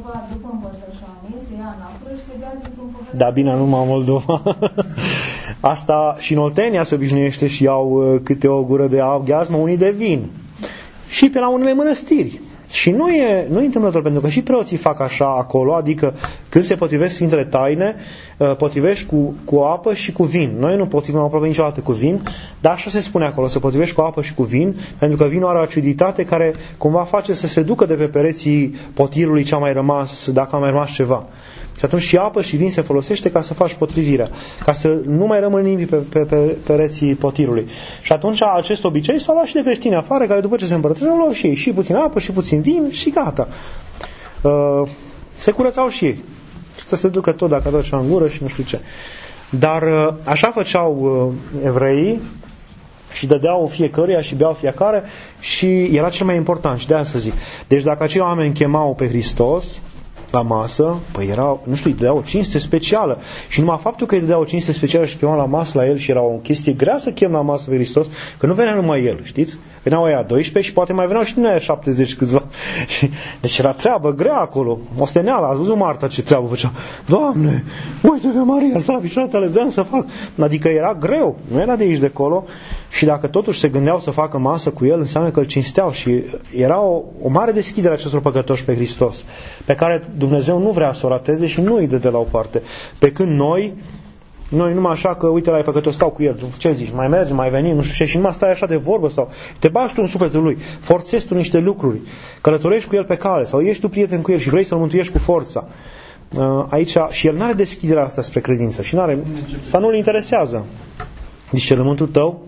Da, bine, numai Moldova. Asta și în Oltenia se obișnuiește și iau câte o gură de gheazmă, unii de vin. Și pe la unele mănăstiri. Și nu e, nu e întâmplător, pentru că și preoții fac așa acolo, adică când se potrivesc Sfintele Taine, potrivești cu, cu apă și cu vin. Noi nu potrivim aproape niciodată cu vin, dar așa se spune acolo, se potrivești cu apă și cu vin, pentru că vinul are o aciditate care cumva face să se ducă de pe pereții potirului ce a mai rămas, dacă a mai rămas ceva. Și atunci și apă și vin se folosește ca să faci potrivirea, ca să nu mai rămân nimic pe, pe, pe pereții potirului. Și atunci acest obicei s-a luat și de creștini afară, care după ce se împărătășeau, luau și ei și puțin apă și puțin vin și gata. Uh, se curățau și ei. Să se ducă tot dacă aducea în gură și nu știu ce. Dar uh, așa făceau uh, evreii și dădeau fiecăruia și beau fiecare și era cel mai important și de aia să zic. Deci dacă acei oameni chemau pe Hristos la masă, păi era, nu știu, îi dădea o cinste specială. Și numai faptul că îi dădea o cinste specială și chemau la masă la el și era o chestie grea să chem la masă pe Hristos, că nu venea numai el, știți? Veneau aia doisprezece și poate mai veneau și din aia șaptezeci câțiva. Deci era treabă grea acolo. Osteneală, ați văzut Marta ce treabă făcea? Doamne, uite pe Maria, stă la picioarele tale, dă-mi să fac. Adică era greu, nu era de aici de acolo. Și dacă totuși se gândeau să facă masă cu el, înseamnă că îl cinsteau și era o, o mare deschidere a acestor păcătoși pe Hristos, pe care Dumnezeu nu vrea să o rateze și nu îi dă de la o parte. Pe când noi, noi numai așa că, uite, la e păcătos, stau cu el, ce zici, mai mergi, mai veni, nu știu ce, și numai stai așa de vorbă sau te bași tu în sufletul lui, forțezi tu niște lucruri, călătorești cu el pe cale sau ești tu prieten cu el și vrei să-l mântuiești cu forța. Aici, și el n-are deschiderea asta spre credință și n-are, sau nu-l interesează. Discernământul tău,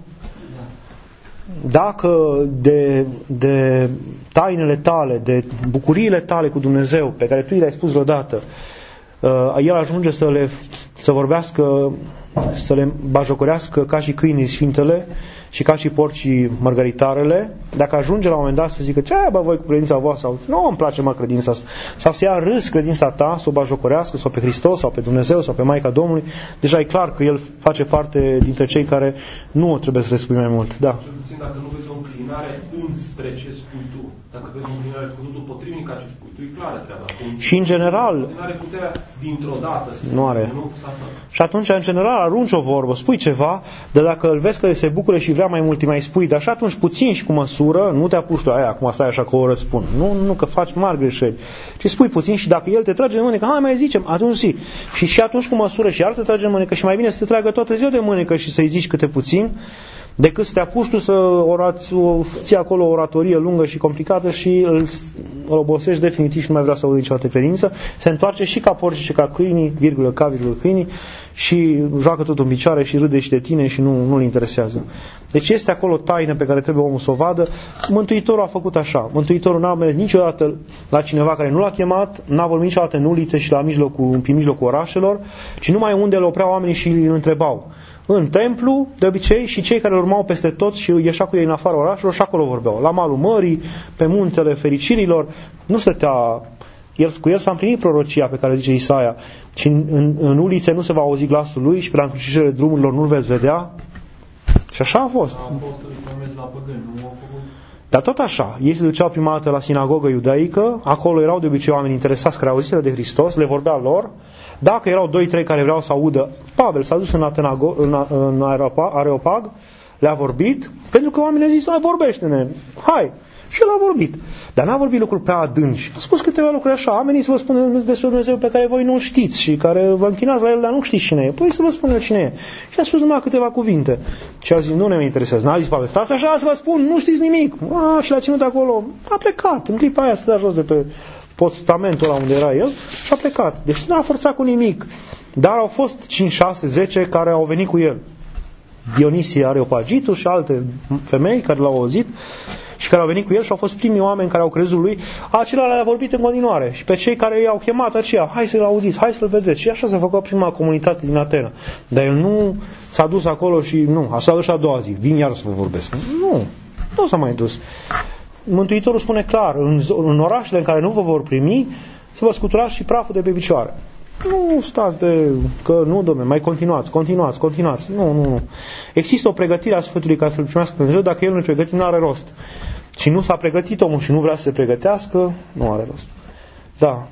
dacă de, de tainele tale, de bucuriile tale cu Dumnezeu, pe care tu i-le-ai spus vreodată, el ajunge să le să vorbească, să le bajocorească ca și câinii sfintele și ca și porcii mărgăritarele, dacă ajunge la un moment dat să zică ce bă voi cu credința voastră, sau nu îmi place mă credința asta, sau să ia râs credința ta, să o bajocorească, sau pe Hristos, sau pe Dumnezeu, sau pe Maica Domnului, deja e clar că el face parte dintre cei care nu trebuie să le spui mai mult. Da. Cel puțin dacă nu vezi o înclinare înspre ce spui tu, dacă vezi o înclinare cu totul potrivnic ca ce spui tu, e clară treaba. Și în general nu are puterea dintr-o dată să nu are. Nu, și atunci în general arunci o vorbă, spui ceva, dar dacă îl vezi că se bucură și vrea mai mult, îi mai spui, dar și atunci puțin și cu măsură, nu te apuci tu aia, acum stai așa că o răspund. Nu, nu, că faci mari greșeli. Ci spui puțin și dacă el te trage de mânecă, hai mai zicem, atunci zi. Și și atunci cu măsură și iar te trage de mânecă și mai bine să te tragă toată ziua de mânecă și să-i zici câte puțin, decât să te apuci tu să orați, o, ții acolo o oratorie lungă și complicată și îl, îl obosești definitiv și nu mai vrea să audă niciodată credință, se întoarce și ca porci și ca câinii, virgulă, ca virgulă, câinii, și joacă tot în picioare și râde și de tine și nu, nu-l interesează. Deci este acolo taină pe care trebuie omul să o vadă. Mântuitorul a făcut așa. Mântuitorul n-a mers niciodată la cineva care nu l-a chemat, n-a vorbit niciodată în ulițe și la mijlocul, în mijlocul orașelor, ci numai unde îl opreau oamenii și îl întrebau. În templu, de obicei, și cei care îl urmau peste tot și ieșea cu ei în afara orașelor și acolo vorbeau. La malul mării, pe muntele fericirilor, nu stătea. El, cu el s-a împlinit prorocia pe care zice Isaia. Și în, în, în ulițe nu se va auzi glasul lui și pe la încrucișările drumurilor nu-l veți vedea. Și așa a fost. Dar tot așa, ei se duceau prima dată la sinagogă iudaică, acolo erau de obicei oameni interesați care auziseră de Hristos, le vorbea lor. Dacă erau doi trei care vreau să audă, Pavel s-a dus în, Atenago, în, în Areopag, le-a vorbit, pentru că oamenii au zis, vorbește-ne, hai. Și el a vorbit. Dar n-a vorbit lucruri prea adânci. A spus câteva lucruri așa. Oamenii să vă spună despre Dumnezeu pe care voi nu știți și care vă închinați la el, dar nu știți cine e. Păi să vă spună cine e. Și a spus numai câteva cuvinte. Și a zis, nu ne interesează. N-a zis Pavel, stați așa să vă spun, nu știți nimic. A, și l-a ținut acolo. A plecat. În clipa aia să dea jos de pe postamentul ăla unde era el și a plecat. Deci n-a forțat cu nimic. Dar au fost cinci, șase, zece care au venit cu el. Dionisie Areopagitul și alte femei care l-au auzit și care au venit cu el și au fost primii oameni care au crezut lui. Acela le-a vorbit în continuare și pe cei care i-au chemat aceia, hai să-l auziți, hai să-l vedeți. Și așa s-a făcut prima comunitate din Atena. Dar el nu s-a dus acolo și nu, s-a dus a doua zi, vin iar să vă vorbesc. Nu, nu s-a mai dus. Mântuitorul spune clar, în, în orașele în care nu vă vor primi, să vă scuturați și praful de pe picioare. Nu stați de, că nu, domnule, mai continuați, continuați, continuați. Nu, nu, nu. Există o pregătire a sufletului ca să-L primească pe Dumnezeu, dacă El nu-i pregătit, nu are rost. și nu s-a pregătit omul și nu vrea să se pregătească, nu are rost. Da.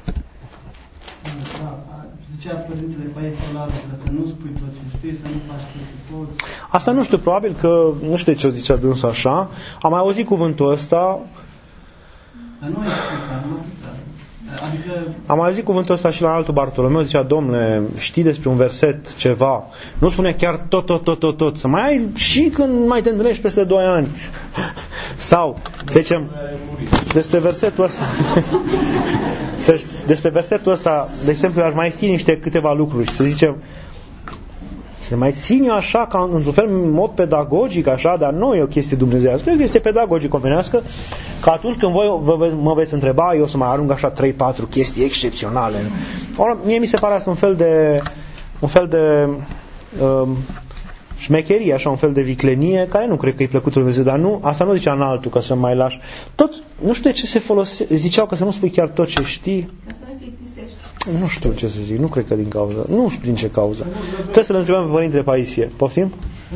Zicea Părintele Paisie Laru că să nu spui tot ce știi, să nu faci tot ce poți. Asta nu știu, probabil că, nu știu ce o zicea dânsul așa, am mai auzit cuvântul ăsta. Dar nu e explicat, nu? Adică... Am mai auzit cuvântul ăsta și la altul Bartolomeu, zicea, domnule, știi despre un verset ceva, nu spune chiar tot, tot, tot, tot, tot, să mai ai și când mai te întâlnești peste doi ani. Sau, să zicem, despre versetul ăsta, despre versetul ăsta, de exemplu, aș mai ține niște câteva lucruri și să zicem, să mai țin eu așa, ca într-un fel, în mod pedagogic, așa, dar nu e o chestie dumnezeiască, e o chestie pedagogic-convenească, că atunci când voi vă, mă veți întreba, eu să mai arunc așa trei patru chestii excepționale. Or, mie mi se pare asta un fel de un fel de um, șmecherie, așa, un fel de viclenie, care nu cred că e plăcut lui Dumnezeu, dar nu, asta nu zicea în altul, că să mai lași. Tot, nu știu de ce se folose, ziceau că să nu spui chiar tot ce știi. Nu știu ce să zic, nu cred că din cauza, nu știu din ce cauză. Trebuie să-l întrebăm pe Părintele Paisie. Poftim?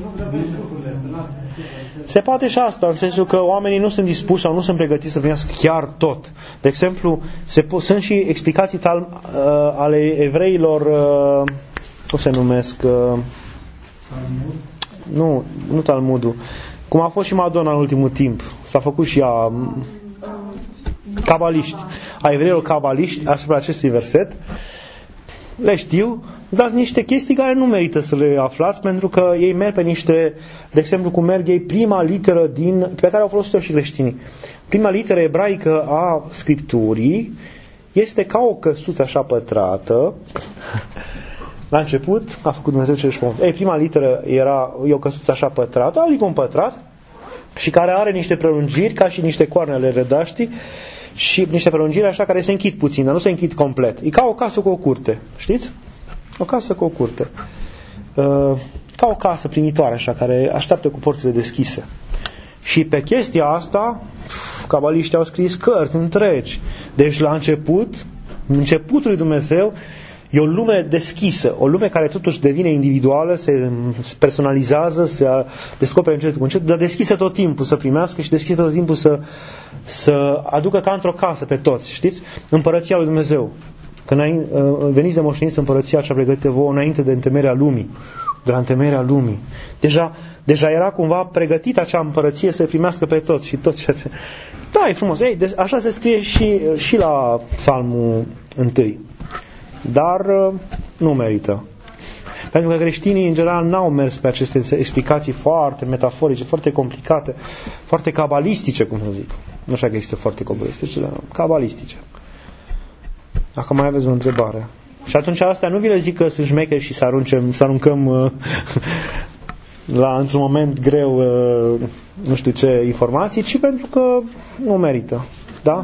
Se poate și asta, în sensul că oamenii nu sunt dispuși sau nu sunt pregătiți să primească chiar tot. De exemplu, se po- sunt și explicații tal, uh, ale evreilor, uh, cum se numesc? Uh, nu, nu Talmudul. Cum a fost și Madonna în ultimul timp. S-a făcut și ea... cabaliști, a evreilor cabaliști asupra acestui verset, le știu, dar niște chestii care nu merită să le aflați, pentru că ei merg pe niște, de exemplu, cum merg ei, prima literă din, pe care au folosit-o și creștinii. Prima literă ebraică a Scripturii este ca o căsuță așa pătrată. La început a făcut Dumnezeu ce își pământ. Ei, prima literă era e o căsuță așa pătrată, adică un pătrat, și care are niște prelungiri, ca și niște coarne ale rădaștii, și niște prelungiri așa care se închid puțin, dar nu se închid complet. E ca o casă cu o curte, știți? O casă cu o curte. Uh, ca o casă primitoare așa, care așteaptă cu porțile deschise. Și pe chestia asta, cabaliștii au scris cărți întregi. Deci la început, începutul lui Dumnezeu, e o lume deschisă, o lume care totuși devine individuală, se personalizează, se descoperă încet cu încet, dar deschisă tot timpul să primească și deschisă tot timpul să, să aducă ca într-o casă pe toți, știți? Împărăția lui Dumnezeu. Când veniți de moșteniți împărăția cea pregătită vouă înainte de întemeierea lumii, de la întemeierea lumii. Deja, deja era cumva pregătită acea împărăție să primească pe toți și tot ceea ce... Da, e frumos. Ei, de, așa se scrie și, și la Psalmul întâi. Dar nu merită. Pentru că creștinii în general n-au mers pe aceste explicații foarte metaforice, foarte complicate, foarte cabalistice, cum să zic. Nu știu că există foarte cabalistice, dar cabalistice. Dacă mai aveți o întrebare. Și atunci astea nu vi le zic că sunt șmecheri și să, aruncem, să aruncăm uh, la, într-un moment greu uh, nu știu ce informații, ci pentru că nu merită. Da?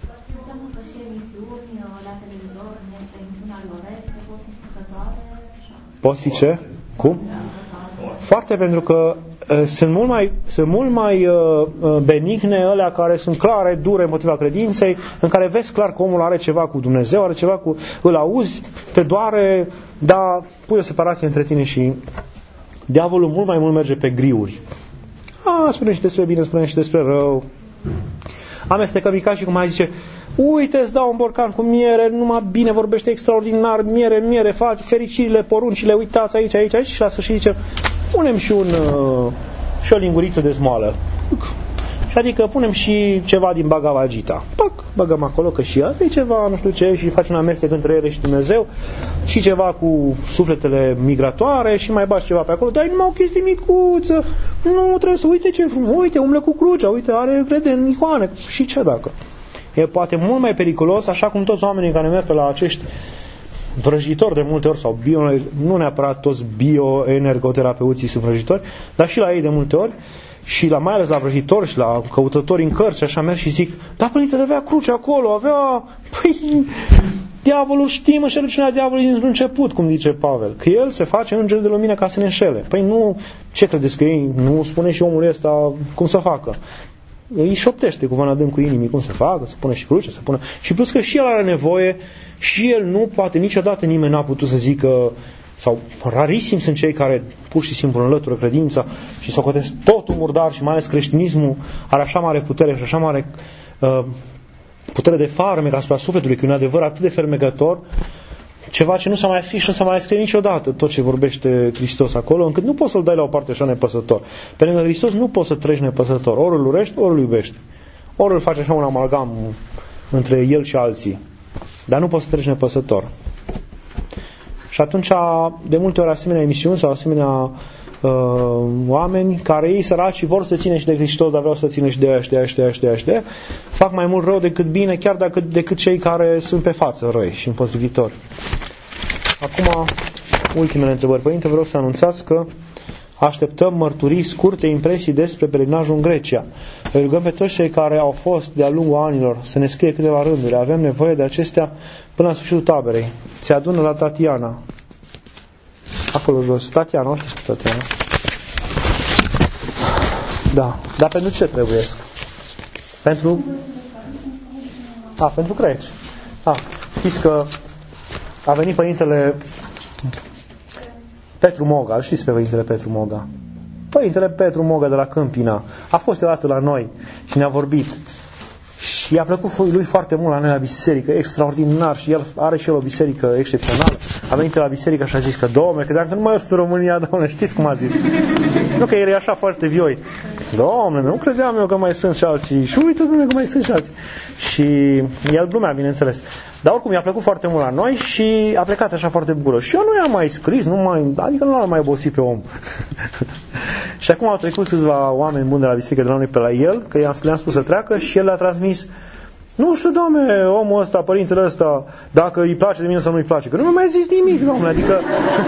Pot fi ce? Cum? Foarte, pentru că uh, sunt mult mai, sunt mult mai uh, benigne alea care sunt clare, dure împotriva credinței, în care vezi clar că omul are ceva cu Dumnezeu, are ceva cu... îl auzi, te doare, dar pui o separație între tine și diavolul mult mai mult merge pe griuri. A, spune și despre bine, spune și despre rău. Amestecăm ca și cum mai zice, uite, îți dau un borcan cu miere, numai bine, vorbește extraordinar, miere, miere, faci fericirile, poruncile, uitați aici, aici, aici, și la sfârșit zice, punem și, un, uh, și o linguriță de smoală. Și adică punem și ceva din Bhagavad Gita. Pac, băgăm acolo, că și asta e ceva, nu știu ce, și faci un amestec între ele și Dumnezeu, și ceva cu sufletele migratoare, și mai bași ceva pe acolo, dar e numai o chestie micuță, nu trebuie să uite ce frumos, uite, umblă cu crucea, uite, are, crede în icoane, și ce dacă? E poate mult mai periculos, așa cum toți oamenii care merg pe la acești vrăjitori de multe ori, sau bio, nu neapărat toți bioenergoterapeuții sunt vrăjitori, dar și la ei de multe ori, și la, mai ales la vrăjitori și la căutători în cărți, așa merg și zic, da, părintele, avea cruce acolo, avea... Păi, diavolul știm înșelăciunea diavolului dintr-un început, cum zice Pavel, că el se face înger de lumină ca să ne înșele. Păi nu, ce credeți că ei nu spune și omul ăsta cum să facă? Îi șoptește cu vana adâncul inimii cum să facă, să pună și cruce, să pună... Și plus că și el are nevoie, și el nu poate, niciodată nimeni n-a putut să zică sau rarisim sunt cei care pur și simplu înlătură credința și socotesc totul murdar și mai ales creștinismul are așa mare putere și așa mare uh, putere de farmec asupra sufletului, că e un adevăr atât de fermecător, ceva ce nu s-a mai scris și nu s-a mai scris niciodată, tot ce vorbește Hristos acolo, încât nu poți să-l dai la o parte așa nepăsător. Pe lângă Hristos nu poți să treci nepăsător. Ori îl urești, ori îl iubești. Ori îl faci așa un amalgam între el și alții. Dar nu poți să treci nepăsător. Și atunci, de multe ori, asemenea emisiuni sau asemenea uh, oameni care ei săraci vor să ține și de Hristos, dar vreau să țină și de aia, și de aia, și de aia, și de aia, și de aia, fac mai mult rău decât bine, chiar dacă, decât cei care sunt pe față răi și împotrivitori. Acum, ultimele întrebări. Părinte, vreau să anunțați că așteptăm mărturii scurte, impresii despre pelerinajul în Grecia. Îi rugăm pe toți cei care au fost de-a lungul anilor să ne scrie câteva rânduri. Avem nevoie de acestea până la sfârșitul taberei. Se adună la Tatiana. Acolo jos. Tatiana, o știți cu Tatiana? Da. Dar pentru ce trebuie? Pentru... A, pentru greci. A, știți că a venit părintele Petru Moga, îl știți pe părintele Petru Moga? Părintele Petru Moga de la Câmpina. A fost odată la noi și ne-a vorbit. Și i-a plăcut lui foarte mult la noi la biserică, extraordinar, și el are și el o biserică excepțională. A venit la biserică și a zis că, Doamne, credeam că nu mai sunt în România, Doamne, știți cum a zis? Nu că el e așa foarte vioi. Doamne, nu credeam eu că mai sunt și alții. Și uite, Doamne, că mai sunt și alții. Și el glumea, bineînțeles. Dar oricum i-a plăcut foarte mult la noi și a plecat așa foarte bucuros. Și eu nu i-am mai scris, nu mai, adică nu l-am mai obosit pe om. Și acum au trecut câțiva oameni buni de la biserică de la noi pe la el, că le-am spus să treacă și el le-a transmis: nu știu, Doamne, omul ăsta, părintele ăsta, dacă îi place de mine sau nu îi place, că nu mi-a mai zis nimic, Doamne, adică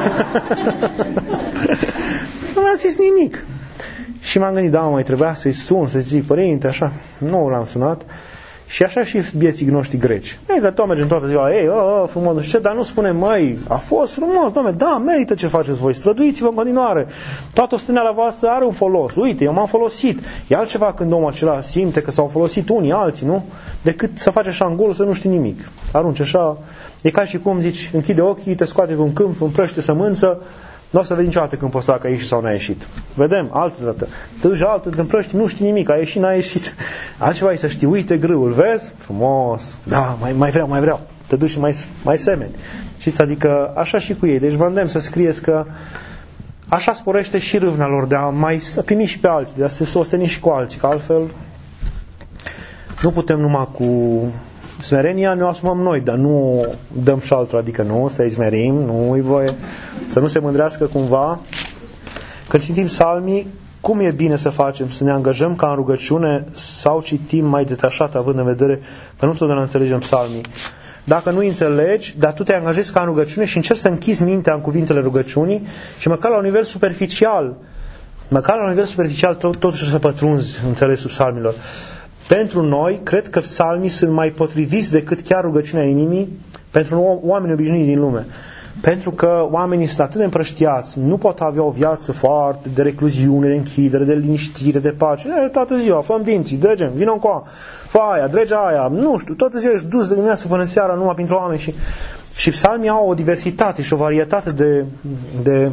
nu mi-a zis nimic. Și m-am gândit, da, mai trebuia să-i sun, să zic, părinte, așa, nu l-am sunat. Și așa și vieții noștri greci. Ei, că tot mergem toată ziua, ei, oh, oh, frumos, nu știu ce, dar nu spune, măi, a fost frumos, Doamne, da, merită ce faceți voi, străduiți-vă în continuare. Toată osteneala voastră are un folos. Uite, eu m-am folosit. E altceva când omul acela simte că s-au folosit unii, alții, nu? Decât să faci așa în gol, să nu știi nimic. Arunci așa, e ca și cum zici, închide ochii, te scoate pe un câmp, împrăște sămânță, nu o să vezi niciodată când poți că a ieșit sau n-a ieșit. Vedem, altă dată. Te duci altă, te împrăști, nu știi nimic, a ieșit, n-a ieșit. Altceva e să știi, uite grâul, vezi? Frumos, da, mai, mai vreau, mai vreau. Te duci și mai, mai semeni. Știți, adică așa și cu ei. Deci vă îndemn să scrieți că așa sporește și râvna lor de a mai primi și pe alții, de a se sosteni și cu alții, că altfel nu putem numai cu smerenia, ne o asumăm noi, dar nu dăm și altul, adică nu, să-i smerim, nu-i voie, să nu se mândrească cumva. Când citim psalmii, cum e bine să facem? Să ne angajăm ca în rugăciune sau citim mai detașat, având în vedere că nu totdeauna înțelegem psalmii? Dacă nu înțelegi, dar tu te angajezi ca în rugăciune și încerci să închizi mintea în cuvintele rugăciunii și măcar la un nivel superficial, măcar la un nivel superficial totuși să pătrunzi înțelesul psalmilor. Pentru noi, cred că psalmii sunt mai potriviți decât chiar rugăciunea inimii pentru oameni obișnuiți din lume. Pentru că oamenii sunt atât de împrăștiați, nu pot avea o viață foarte de recluziune, de închidere, de liniștire, de pace. E, toată ziua, făm dinții, dregem, vină încoa, fă aia, drege aia, nu știu, toată ziua ești dus de dimineață până seara numai printre oameni. Și, și psalmii au o diversitate și o varietate de... de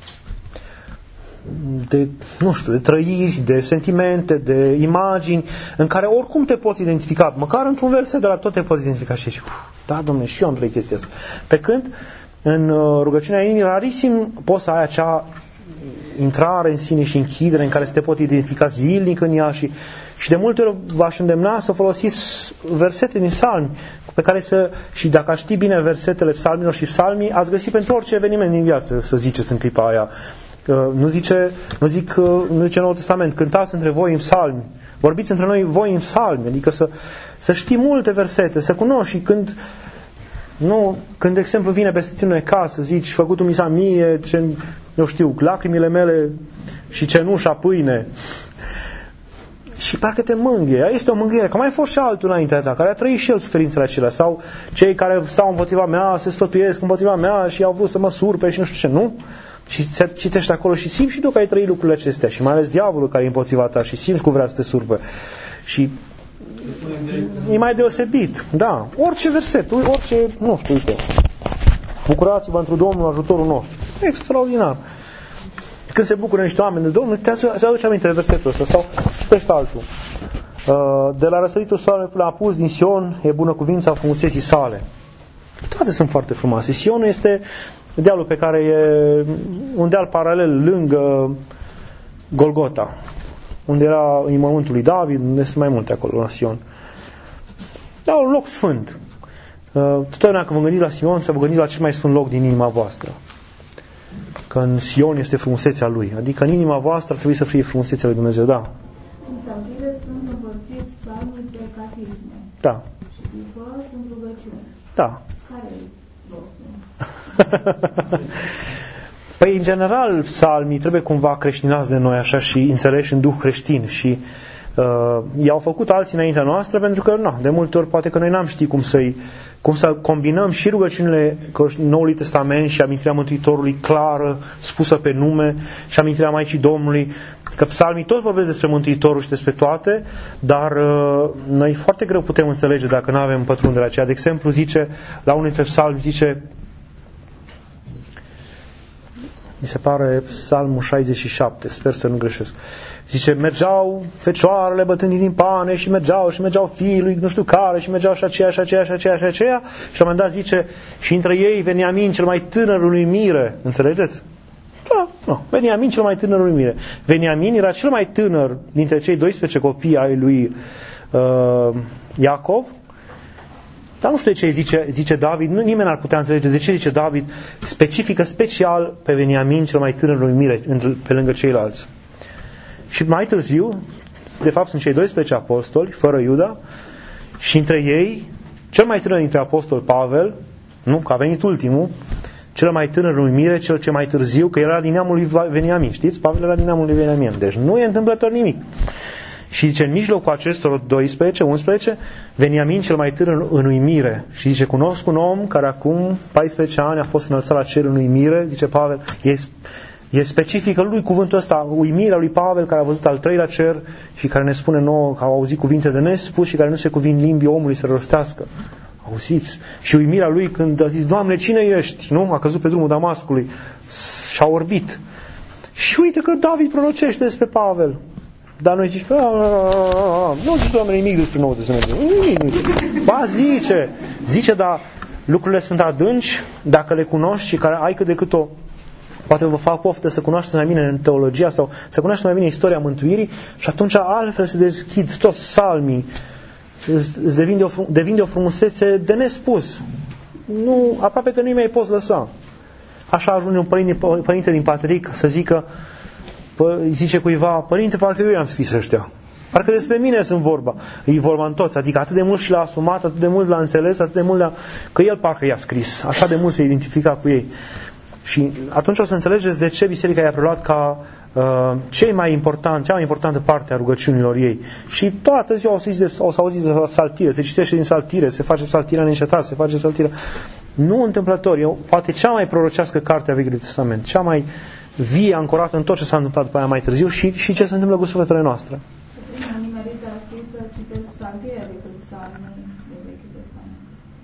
de, nu știu, de trăiri, de sentimente, de imagini, în care oricum te poți identifica, măcar într-un verset de la tot te poți identifica și zici, da, Dom'le, și eu am trăit chestia asta. Pe când, în rugăciunea inimii, rarisim poți să ai acea intrare în sine și închidere în care să te poți identifica zilnic în ea și, și de multe ori v-aș îndemna să folosiți versete din psalmi, pe care să, și dacă știi bine versetele psalmilor și psalmii, ați găsit pentru orice eveniment din viață, să ziceți în clipa aia. Nu zice, nu zic, nu zice Noul Testament, cântați între voi în psalmi, vorbiți între noi voi în psalmi, adică să, să știi multe versete, să cunoști și când, nu, când de exemplu vine peste tine casă, zici, făcut-o misa mie, ce, eu știu, lacrimile mele și cenușa pâine, și parcă te mângâie, este o mângâiere, că mai a fost și altul înaintea ta, care a trăit și el suferințele acelea, sau cei care stau împotriva mea, se sfătuiesc împotriva mea și au vrut să mă surpe și nu știu ce, nu? Și citești acolo și simți și tu că ai trăit lucrurile acestea și mai ales diavolul care e împotriva ta și simți cum vrea să te surpă și e mai deosebit, da, orice verset, orice, nu știu, uite Bucurați-vă într Domnul, ajutorul nostru. Extraordinar. Când se bucură niște oameni de Domnul, te aduce aminte de versetul ăsta sau citește altul. De la răsăritul soarelui până la apus din Sion e bună cuvința frumuseții sale. Toate sunt foarte frumoase. Sionul este dealul pe care e un deal paralel lângă Golgota, unde era înmormântul lui David, unde sunt mai multe acolo la Sion. Dar un loc sfânt. Totdeauna când vă gândiți la Sion, să vă gândiți la cel mai sfânt loc din inima voastră. Că în Sion este frumusețea lui. Adică în inima voastră ar trebui să fie frumusețea lui Dumnezeu, da. În psaltire sunt împărțiți psalmii pe catisme. Da. Și după sunt rugăciuni. Da. Care e rostul? Păi, în general, psalmii trebuie cumva creștinați de noi așa și înțeleși în duh creștin și uh, i-au făcut alții înaintea noastră pentru că, na, de multe ori poate că noi n-am ști cum să-i cum să combinăm și rugăciunile Noului Testament și amintirea Mântuitorului clară, spusă pe nume, și amintirea Maicii Domnului, că psalmii toți vorbesc despre Mântuitorul și despre toate, dar uh, noi foarte greu putem înțelege dacă nu avem pătrunderea aceea. De exemplu, zice, la unul dintre psalmi, zice, mi se pare psalmul șaizeci și șapte, sper să nu greșesc. Zice, mergeau fecioarele bătând din pane și mergeau și mergeau fiii lui nu știu care și mergeau și aceea și aceea și aceea și aceea și la un moment dat zice, și între ei Veniamin cel mai tânăr lui Mire. Înțelegeți? Da, nu. Veniamin cel mai tânăr lui Mire. Veniamin era cel mai tânăr dintre cei doisprezece copii ai lui uh, Iacov. Dar nu știu de ce zice, zice David, nu, nimeni n-ar putea înțelege de ce zice David, specifică special pe Veniamin cel mai tânăr lui Mire pe lângă ceilalți. Și mai târziu, de fapt sunt cei doisprezece apostoli, fără Iuda, și între ei, cel mai tânăr dintre apostoli, Pavel, nu, că a venit ultimul, cel mai tânăr lui Mire, cel ce mai târziu, că era din neamul lui Veniamin, știți? Pavel era din neamul lui Veniamin, deci nu e întâmplător nimic. Și zice, în mijlocul acestor doisprezece, unsprezece, Veniamin cel mai tânăr în uimire. Și zice, cunosc un om care acum paisprezece ani a fost înălțat la cer în uimire, zice Pavel, e, e specifică lui cuvântul ăsta, uimirea lui Pavel, care a văzut al treilea cer și care ne spune nouă că au auzit cuvinte de nespus și care nu se cuvin limbii omului să rostească. Auziți? Și uimirea lui când a zis, Doamne, cine ești? Nu? A căzut pe drumul Damascului și a orbit. Și uite că David prorocește despre Pavel. Dar noi zici, nu zice Doamne nimic despre Noul Testament. Ba zice, zice, dar lucrurile sunt adânci, dacă le cunoști și care ai cât de cât o, poate vă fac poftă să cunoașteți mai bine în teologia sau să cunoașteți mai bine istoria mântuirii și atunci altfel se deschid toți psalmii, îți devin de, o, devin de o frumusețe de nespus. Nu, aproape că nu-i mai poți lăsa. Așa ajunge un părinte, părinte din Patric să zică, zice cuiva, părinte, parcă eu i-am scris ăștia. Parcă despre mine sunt vorba. E vorba în toți. Adică atât de mult și l-a asumat, atât de mult l-a înțeles, atât de mult l-a... că el parcă i-a scris. Așa de mult se identifica cu ei. Și atunci o să înțelegeți de ce biserica i-a preluat ca uh, cei mai important, cea mai importantă parte a rugăciunilor ei. Și toată ziua o să, de, o să auziți de saltire, se citește din saltire, se face saltirea neîncetat, se face saltirea. Nu întâmplător. E poate cea mai prorocească carte a Vechiului Testament. Cea mai vie, ancorată în tot ce s-a întâmplat după aia mai târziu și, și ce se întâmplă cu sufletele noastre. Am nimerit ar fi să citesc saltirea decât psalmii de Vechiul Testament.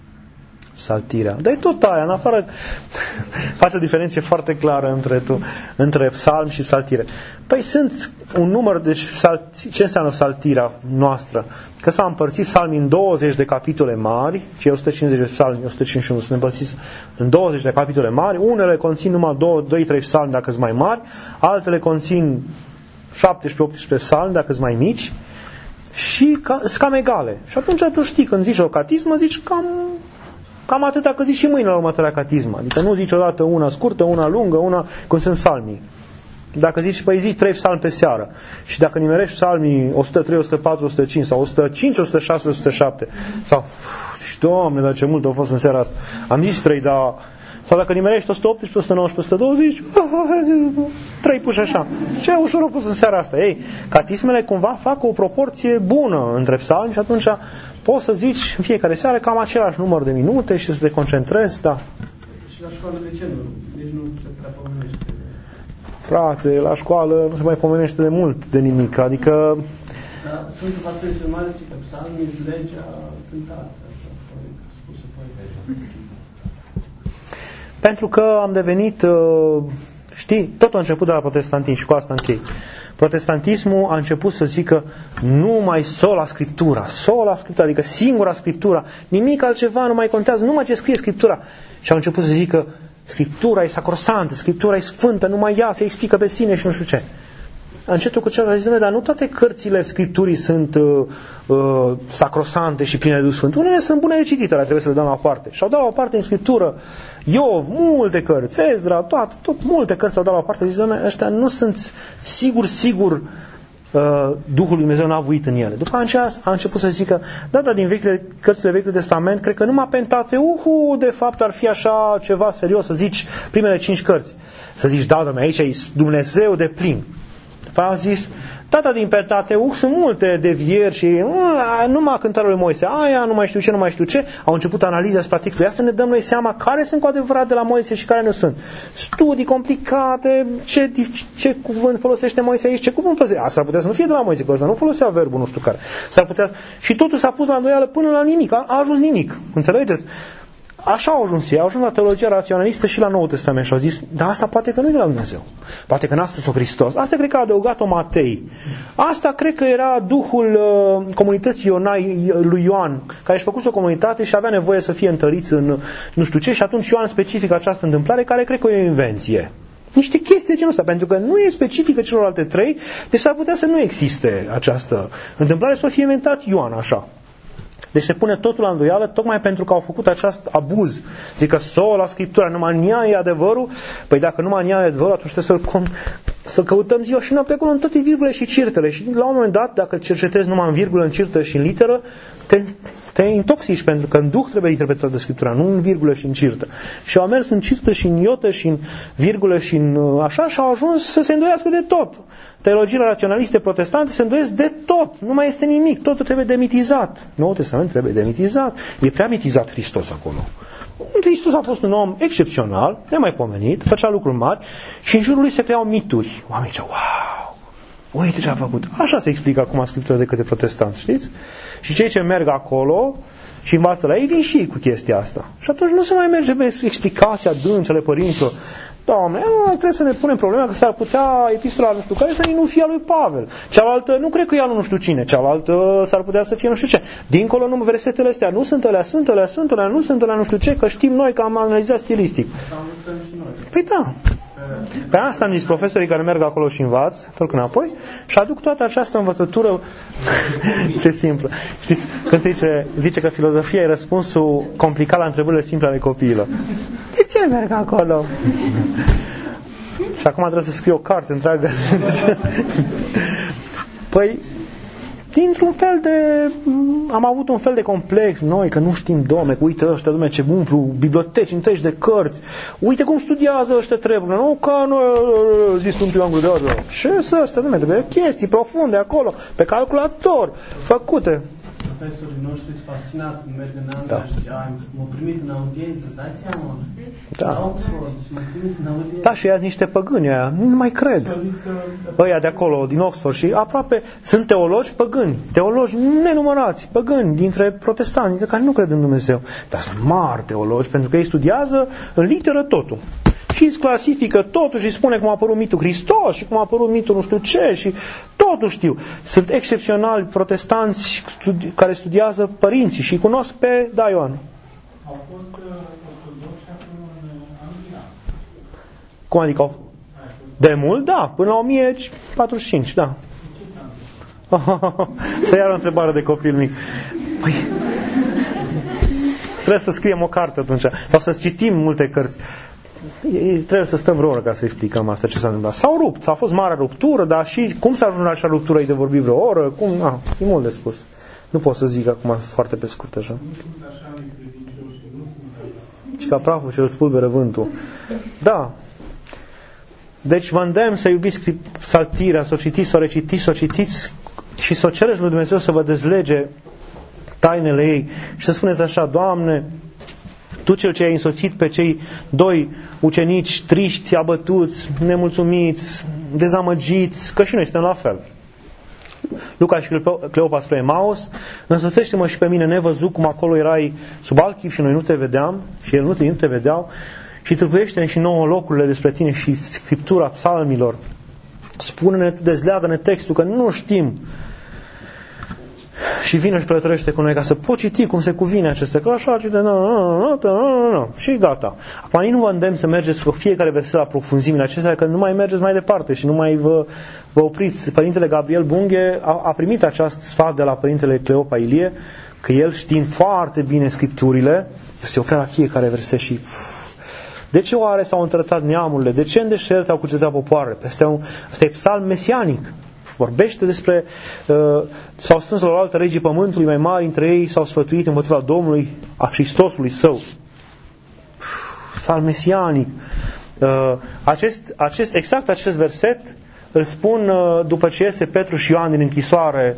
Saltirea. Dar e tot aia, în afară face o diferenție foarte clară între, tu, între psalm și saltire. Păi sunt un număr, deci ce înseamnă saltirea noastră? Că s-a împărțit psalmii în douăzeci de capitole mari, cei o sută cincizeci de psalmi, o sută cincizeci și unu sunt împărțiți în douăzeci de capitole mari, unele conțin numai doi trei psalmi dacă sunt mai mari, altele conțin șaptesprezece optsprezece psalmi dacă sunt mai mici și ca, sunt cam egale. Și atunci tu știi, când zici o catismă, zici cam, cam atâta că zici și mâine la următoarea catismă. Adică nu zici odată una scurtă, una lungă, una cum sunt psalmii. Dacă zici, păi zici trei psalmi pe seară și dacă nimerești psalmii o sută trei, o sută patru, o sută cinci sau o sută cinci, o sută șase, o sută șapte sau, și Doamne, dar ce mult au fost în seara asta. Am zis trei, dar sau dacă nimerești o sută optsprezece, o sută nouăsprezece, o sută douăzeci, trei puși așa. Ce ușor au fost în seara asta. Ei, catismele cumva fac o proporție bună între psalmi și atunci poți să zici în fiecare seară cam același număr de minute și să te concentrezi, da. Și la școală de ce nu? Deci nu se prea pomenește. Frate, la școală nu se mai pomenește de mult de nimic, adică... Dar Sfântul Vasile cel Mare zice că psalmii legea cântată, așa, spusă poate. Pentru că am devenit, știi, totul a început de la protestantism și cu asta închei. Protestantismul a început să zică numai sola Scriptura, sola Scriptura, adică singura Scriptura, nimic altceva nu mai contează, numai ce scrie Scriptura. Și au început să zică Scriptura e sacrosantă, Scriptura e sfântă, numai ea se explică pe sine și nu știu ce. Încetul cu celălalt zice, dar nu toate cărțile Scripturii sunt uh, uh, sacrosante și pline de Duh Sfânt. Unele sunt bune de citit, dar trebuie să le dăm la o parte. Și au dat la o parte în Scriptură Iov, multe cărți, Ezra, toate, tot multe cărți au dat la o parte. Zice, ăștia nu sunt sigur, sigur uh, Duhul lui Dumnezeu n-a avuit în ele. După aceea a început să zică, da, dar din vechile, cărțile Vechiului Testament, cred că numai Pentateuhul de fapt ar fi așa ceva serios, să zici primele cinci cărți. Să zici, da, dom'le, aici e Dumnezeu de plin. După aia a zis, tata din Pentateuch sunt multe devieri și uh, numai cântarul lui Moise, aia, nu mai știu ce, nu mai știu ce. Au început analiza asupra textului. Ia să ne dăm noi seama care sunt cu adevărat de la Moise și care nu sunt. Studii complicate, ce, ce cuvânt folosește Moise aici, ce cuvânt folosește. Asta ar putea să nu fie de la Moise, că nu folosea verbul nu știu care. S-ar putea... Și totul s-a pus la îndoială până la nimic. A, a ajuns nimic. Înțelegeți? Așa au ajuns ei, au ajuns la teologia raționalistă și la Noul Testament și au zis, dar asta poate că nu e de la Dumnezeu. Poate că n-a spus-o Hristos. Asta cred că a adăugat-o Matei. Asta cred că era duhul uh, comunității Ionai, lui Ioan, care își făcuse o comunitate și avea nevoie să fie întăriți în nu știu ce și atunci Ioan specifică această întâmplare care cred că e o invenție. Niște chestii de genul ăsta, pentru că nu e specifică celorlalte trei, deci s-ar putea să nu existe această întâmplare, să fie inventat Ioan așa. Deci se pune totul la îndoială tocmai pentru că au făcut acest abuz. Adică sola Scriptura, numai în ea e adevărul. Păi dacă numai în ea e adevărul, atunci trebuie să-l, să căutăm ziua și noapte acolo în toate virgulele și cirtele. Și la un moment dat, dacă cercetezi numai în virgulă, în cirtă și în literă, te, te intoxici, pentru că în duh trebuie interpretată Scriptura, nu în virgulă și în cirtă. Și au mers în cirtă și în iotă și în virgulă și în așa și au ajuns să se îndoiască de tot. Teologiile raționaliste protestante se îndoiesc de tot. Nu mai este nimic. Totul trebuie demitizat. Noul Testament trebuie demitizat. E prea mitizat Hristos acolo. Hristos a fost un om excepțional, nemaipomenit, făcea lucruri mari și în jurul lui se creau mituri. Oamenii ziceau, wow, uite ce a făcut. Așa se explică acum Scriptura de către protestanți, știți? Și cei ce merg acolo și învață la ei, vin și ei cu chestia asta. Și atunci nu se mai merge pe explicația adânci ale părinților. Doamne, trebuie să ne punem problema că s-ar putea epistola nu știu care să nu fie a lui Pavel. Cealaltă nu cred că e a lui nu știu cine. Cealaltă s-ar putea să fie nu știu ce. Dincolo nu versetele astea. Nu sunt alea, sunt alea, sunt alea, nu sunt alea nu știu ce, că știm noi că am analizat stilistic. Păi da. Pe asta am zis profesorii care merg acolo și învață, se întorc înapoi și aduc toată această învățătură. Ce simplă. Știți, când se zice, zice că filozofia e răspunsul complicat la întrebările simple ale copiilor. De ce merg acolo? Și acum trebuie să scriu o carte întreagă. Păi, dintr-un fel de... Am avut un fel de complex noi, că nu știm, Doamne, că uite ăștia, Doamne, ce umplu biblioteci întregi de cărți. Uite cum studiază ăștia treburile. Nu ca noi, zis Sfântul Ioan Gură de Aur. Ce să ăștia, Doamne, trebuie chestii profunde acolo, pe calculator, făcute. Profesorii noștri sunt fascinați când merg în Anglia și m-au primit în audiență, dai seama? Da. M-au primit în audiență. Da, și ea niște păgâni aia, nu mai cred. Ăia de acolo, din Oxford și aproape sunt teologi păgâni, teologi nenumărați, păgâni dintre protestanți, dintre care nu cred în Dumnezeu. Dar sunt mari teologi, pentru că ei studiază în literă totul. Și îți clasifică totul și spune cum a apărut mitul Hristos și cum a apărut mitul nu știu ce și totul știu. Sunt excepționali protestanți studi- care studiază părinții și cunosc pe da, Ioan. Au fost ortodoxi acum în Anglia. Cum adică? De mult, da. Până la o mie patruzeci și cinci, da. Să iau o întrebare de copil mic. Păi, trebuie să scriem o carte atunci. Sau să citim multe cărți. Trebuie să stăm vreo oră ca să explicăm asta ce s-a întâmplat. S-au rupt, a fost mare ruptură, dar și cum s-a ajuns la acea ruptură, e de vorbit vreo oră, cum, ah, e mult de spus. Nu pot să zic acum foarte pe scurt așa. Și ca praful ce îl spulberă vântul. Da. Deci vă îndemn să iubiți psaltirea, să o citiți, să o recitiți, să o citiți și să o cereți lui Dumnezeu să vă dezlege tainele ei și să spuneți așa, Doamne, Tu cel ce ai însoțit pe cei doi ucenici triști, abătuți, nemulțumiți, dezamăgiți, că și noi suntem la fel. Luca și Cleopa spre Emaus, însoțește-mă și pe mine nevăzut cum acolo erai sub alt chip și noi nu te vedeam și el nu te, nu te vedeau și tâlcuiește-ne și nouă locurile despre tine și Scriptura psalmilor. Spune-ne, dezleagă-ne textul, că nu știm. Și vine și plătărește cu noi ca să pot citi cum se cuvine aceste, că așa cite, nu, nu, nu, nu, nu, și gata. Acum nici nu vă îndemn să mergeți cu fiecare verset la profunzimile acestea, că nu mai mergeți mai departe și nu mai vă, vă opriți. Părintele Gabriel Bunghe a, a primit acest sfat de la Părintele Cleopa Ilie, că el, știind foarte bine Scripturile, se oprea la fiecare verset și... De ce oare s-au întrătat neamurile? De ce în deșert au cugetat popoarele? Asta e, un, asta e psalm mesianic. Vorbește despre uh, s-au strâns la oaltă regii pământului, mai mari între ei s-au sfătuit împotriva Domnului, a Hristosului său. Psalm mesianic. Uh, acest, acest, exact acest verset îl spun uh, după ce iese Petru și Ioan din închisoare,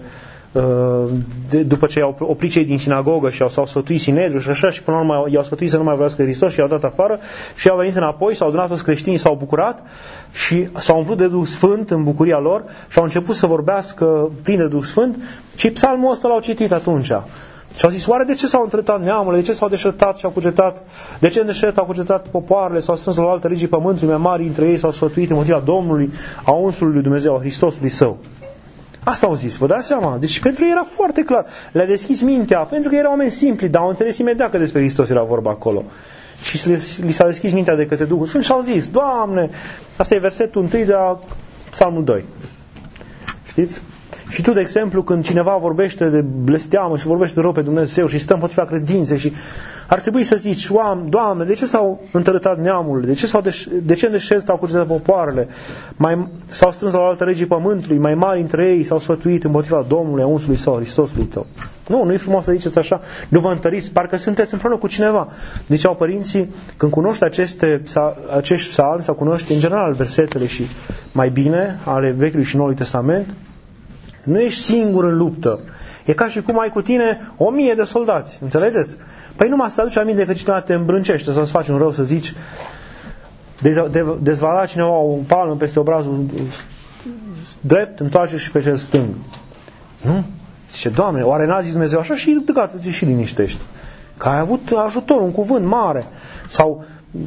De, după ce i-au oprit cei din sinagogă și s-au sfătuit Sinedriul și așa, și până la urmă i-au sfătuit să nu mai vorbească Hristos și i-au dat afară și au venit înapoi, s-au adunat toți creștinii, s-au bucurat și s-au umplut de Duh Sfânt în bucuria lor și au început să vorbească plin de Duh Sfânt și psalmul ăsta l-au citit atunci. Și au zis, oare de ce s-au întrătat neamurile, de ce s-au deșertat și au cugetat, de ce în deșert au cugetat popoarele, s-au strâns la oaltă regii pământului, mai mari între ei s-au sfătuit împotriva Domnului, a unsului lui Dumnezeu, a Hristosului său. Asta au zis, vă dați seama? Deci pentru ei era foarte clar. Le-a deschis mintea, pentru că erau oameni simpli, dar au înțeles imediat că despre Hristos era vorba acolo. Și li s-a deschis mintea de către Duhul Sfânt și au zis, Doamne, asta e versetul întâi de la Psalmul doi. Știți? Și tu, de exemplu, când cineva vorbește de blesteamă și vorbește de rău pe Dumnezeu și stă împotriva credinței și ar trebui să zici, Doamne, de ce s-au întărătat neamurile? De ce, s-au deș- de ce în deșert au cugetat popoarele? Mai, s-au strâns la o altă regii pământului, mai mari între ei s-au sfătuit împotriva Domnului, a unsului sau Hristosului tău. Nu, nu e frumos să ziceți așa, nu vă întăriți, parcă sunteți împreună cu cineva. Deci au părinții, când cunoști aceste, acești psalmi sau cunoști în general versetele și mai bine ale Vechiului și Noului Testament, nu ești singur în luptă. E ca și cum ai cu tine o mie de soldați. Înțelegeți? Păi numai să aduci aminte că cineva te îmbrâncește sau să faci un rău, să zici de, de, dezvala cineva o palmă peste obrazul drept, întoarce și pe cel stâng. Nu? Zice, Doamne, oare n-a zis Dumnezeu așa? Și gata, te și liniștești. Că ai avut ajutor, un cuvânt mare. Sau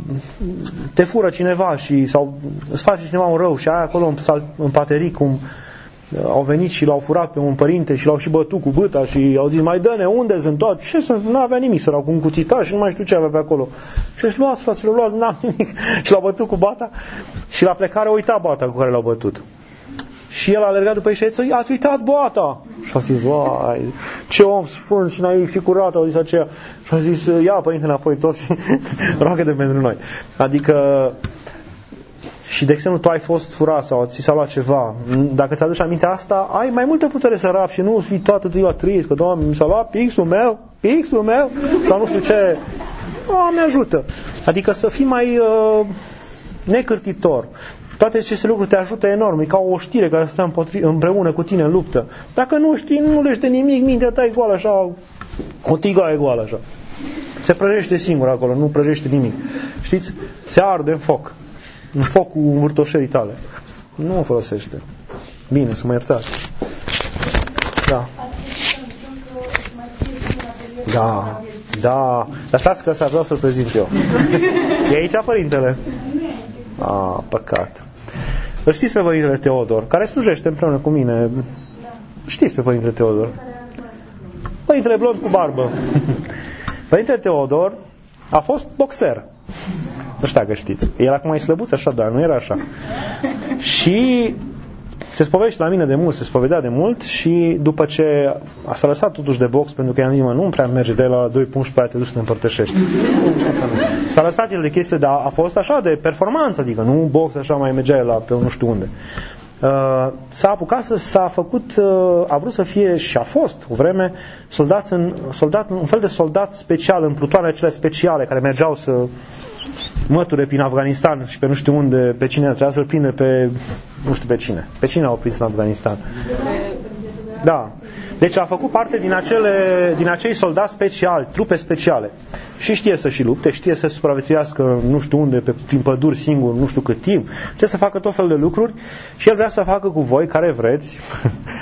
te fură cineva și sau îți face cineva un rău și ai acolo în, în paterii cum au venit și l-au furat pe un părinte și l-au și bătut cu băta și au zis, mai dă-ne, unde sunt toate? Și să nu avea nimic, sărau cu un cuțitar și nu mai știu ce avea pe acolo. Și își luați, fraților, luați, n-am nimic. Și l-au bătut cu bata și la plecare uita bata cu care l-au bătut. Și el a alergat după ei și a zis, ați uitat bata! Și a zis, vai, ce om sfânt și n-ai fi curat, au zis aceea. Și a zis, ia părinte înapoi tot și roagă-te pentru noi. Adică și de exemplu tu ai fost furat sau ți s-a luat ceva, dacă ți-aduci aminte asta, ai mai multă putere să rapi și nu fii toată ziua trist, că Doamne, mi s-a luat pixul meu, pixul meu, sau nu știu ce. Doamne ajută. Adică să fii mai uh, necârtitor. Toate aceste lucruri te ajută enorm, e ca o știre care stă împreună cu tine în luptă. Dacă nu știi, nu leși de nimic, mintea ta e goală așa, o tigaie goală așa. Se prăjește singur acolo, nu prăjește nimic. Știți? Se arde în foc. În focul învârtoșerii tale. Nu o folosește. Bine, să mă iertați. Da. Da. Da. Dar stați că ăsta vreau să-l prezint eu. E aici părintele? Ah, păcat. Îl știți pe părintele Teodor, care slujește împreună cu mine. Știți pe părintele Teodor? Părintele blond cu barbă. Părintele Teodor a fost boxer. Nu știu dacă știți. El acum e slăbuț așa, dar nu era așa. Și se spovește la mine de mult, se spovedea de mult și după ce a s-a lăsat totuși de box, pentru că i-am zis, mă, nu prea merge de la doi pungi pe aia te duci să te împărtășești. S-a lăsat el de chestie, dar a fost așa de performanță, adică nu box așa mai mergea la pe nu știu unde. Uh, s-a apucat să s-a făcut, uh, a vrut să fie și a fost o vreme soldat în, soldat, un fel de soldat special în plutoane acelea speciale care mergeau să măture prin Afganistan și pe nu știu unde, pe cine trebuia să-l prinde pe, nu știu pe cine, pe cine au prins în Afganistan. Da. Deci a făcut parte din, acele, din acei soldați speciali, trupe speciale. Și știe să și lupte, știe să supraviețuiască nu știu unde, pe, prin păduri singur, nu știu cât timp, știe să facă tot fel de lucruri și el vrea să facă cu voi, care vreți,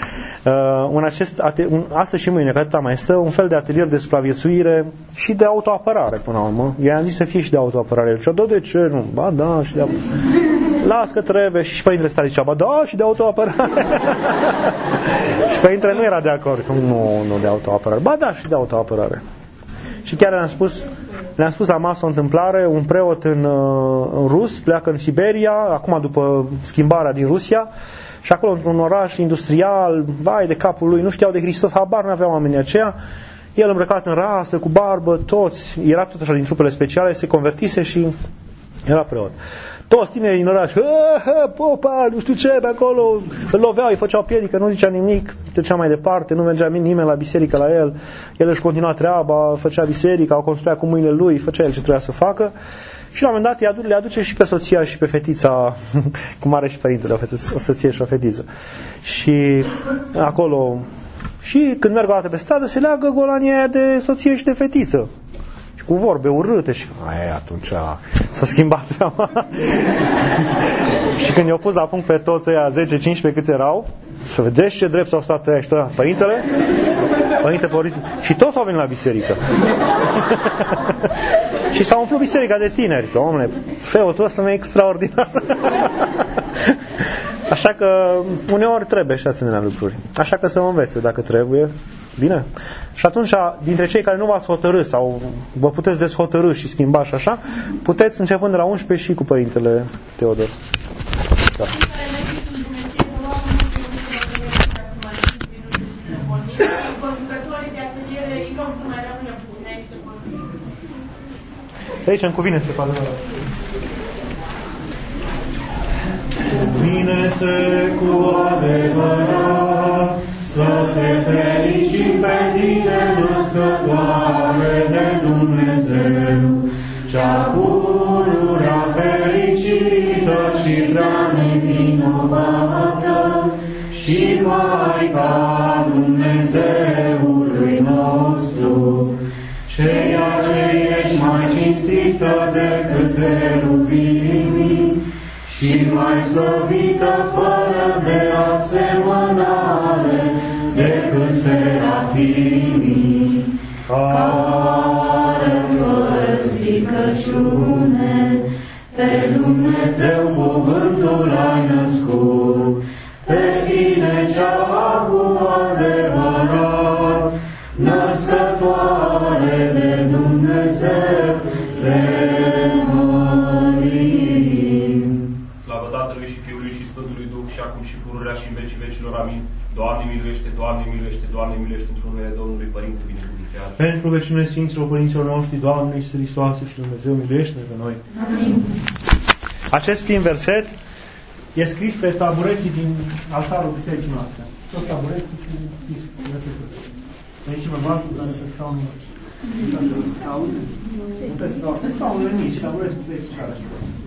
Uh, în acest, un, astăzi și mâine, că atâta mai stă, un fel de atelier de supraviețuire și de autoapărare, până la urmă. I-am zis să fie și de autoapărare. Și de ce nu? Ba da, și de las că trebuie. Și, și părintele ăsta zicea, ba da, și de autoapărare. Și părintele nu era de acord, că nu, nu de autoapărare. Ba da, și de autoapărare. Și chiar le-am spus, le-am spus la masă o întâmplare, un preot în, în rus pleacă în Siberia, acum după schimbarea din Rusia, și acolo într-un oraș industrial, vai de capul lui, nu știau de Hristos, habar n-aveau oamenii aceia, el îmbrăcat în rasă, cu barbă, toți, era tot așa din trupele speciale, se convertise și era preot. Toți tinerii din oraș, popa, nu știu ce, pe acolo, îl loveau, îi făceau piedică, nu zicea nimic, trecea mai departe, nu mergea nimeni la biserică la el, el își continua treaba, făcea biserică, o construia cu mâinile lui, făcea el ce trebuia să facă și la un moment dat le aduce și pe soția și pe fetița, cum are și părintele, o soție și o fetiță. Și acolo, și când merg o dată pe stradă, se leagă golania aia de soție și de fetiță. Cu vorbe urâte și aia, atunci s-a schimbat treaba. Și când i-au pus la punct pe toți ăia zece cincisprezece câți erau, să vedeți ce drept s-au stat ăia și tot, părintele, părinte, părinte, și toți au venit la biserică. Și s-a umplut biserica de tineri. Dom'le, preotul ăsta e extraordinar. Așa că uneori trebuie și asemenea lucruri. Așa că să mă învețe dacă trebuie. Bine? Și atunci, dintre cei care nu v-ați hotărât sau vă puteți deshotărâ și schimba și așa, puteți începând de la unsprezece și cu părintele Teodor. Da. Aici îmi cuvine să facă. Cuvine-se cu adevărat să te fericim pe tine, născătoare de Dumnezeu, cea pururea fericită și prea nevinovată și Maica Dumnezeului nostru, ceea ce ești mai cinstită decât cherubimii și mai slăvită fără de asemănare decât serafimii, care fără stricăciune pe Dumnezeu cuvântul ai născut, pe tine cea cu adevărat, născătoare de Dumnezeu, te mărim. Slavă Tatălui și Fiului și Sfântului Duh și acum și pururea și în vecii vecilor. Amin. Doamne miluiește, Doamne miluiește, Doamne miluiește într-un numele Domnului Părinte binecuvântează. Pentru rugăciunile Sfinților Părinților noștri, Doamne Iisuse Hristoase și Dumnezeu miluiește-ne pe noi. Amin. Acest prim verset e scris pe tabureții din altarul bisericii noastre. Tot tabureții și găsesc. Aici mă bag cu care pe scaunul. Nu pe scaunul, pe scaunul mici, tabureții pe scaunul.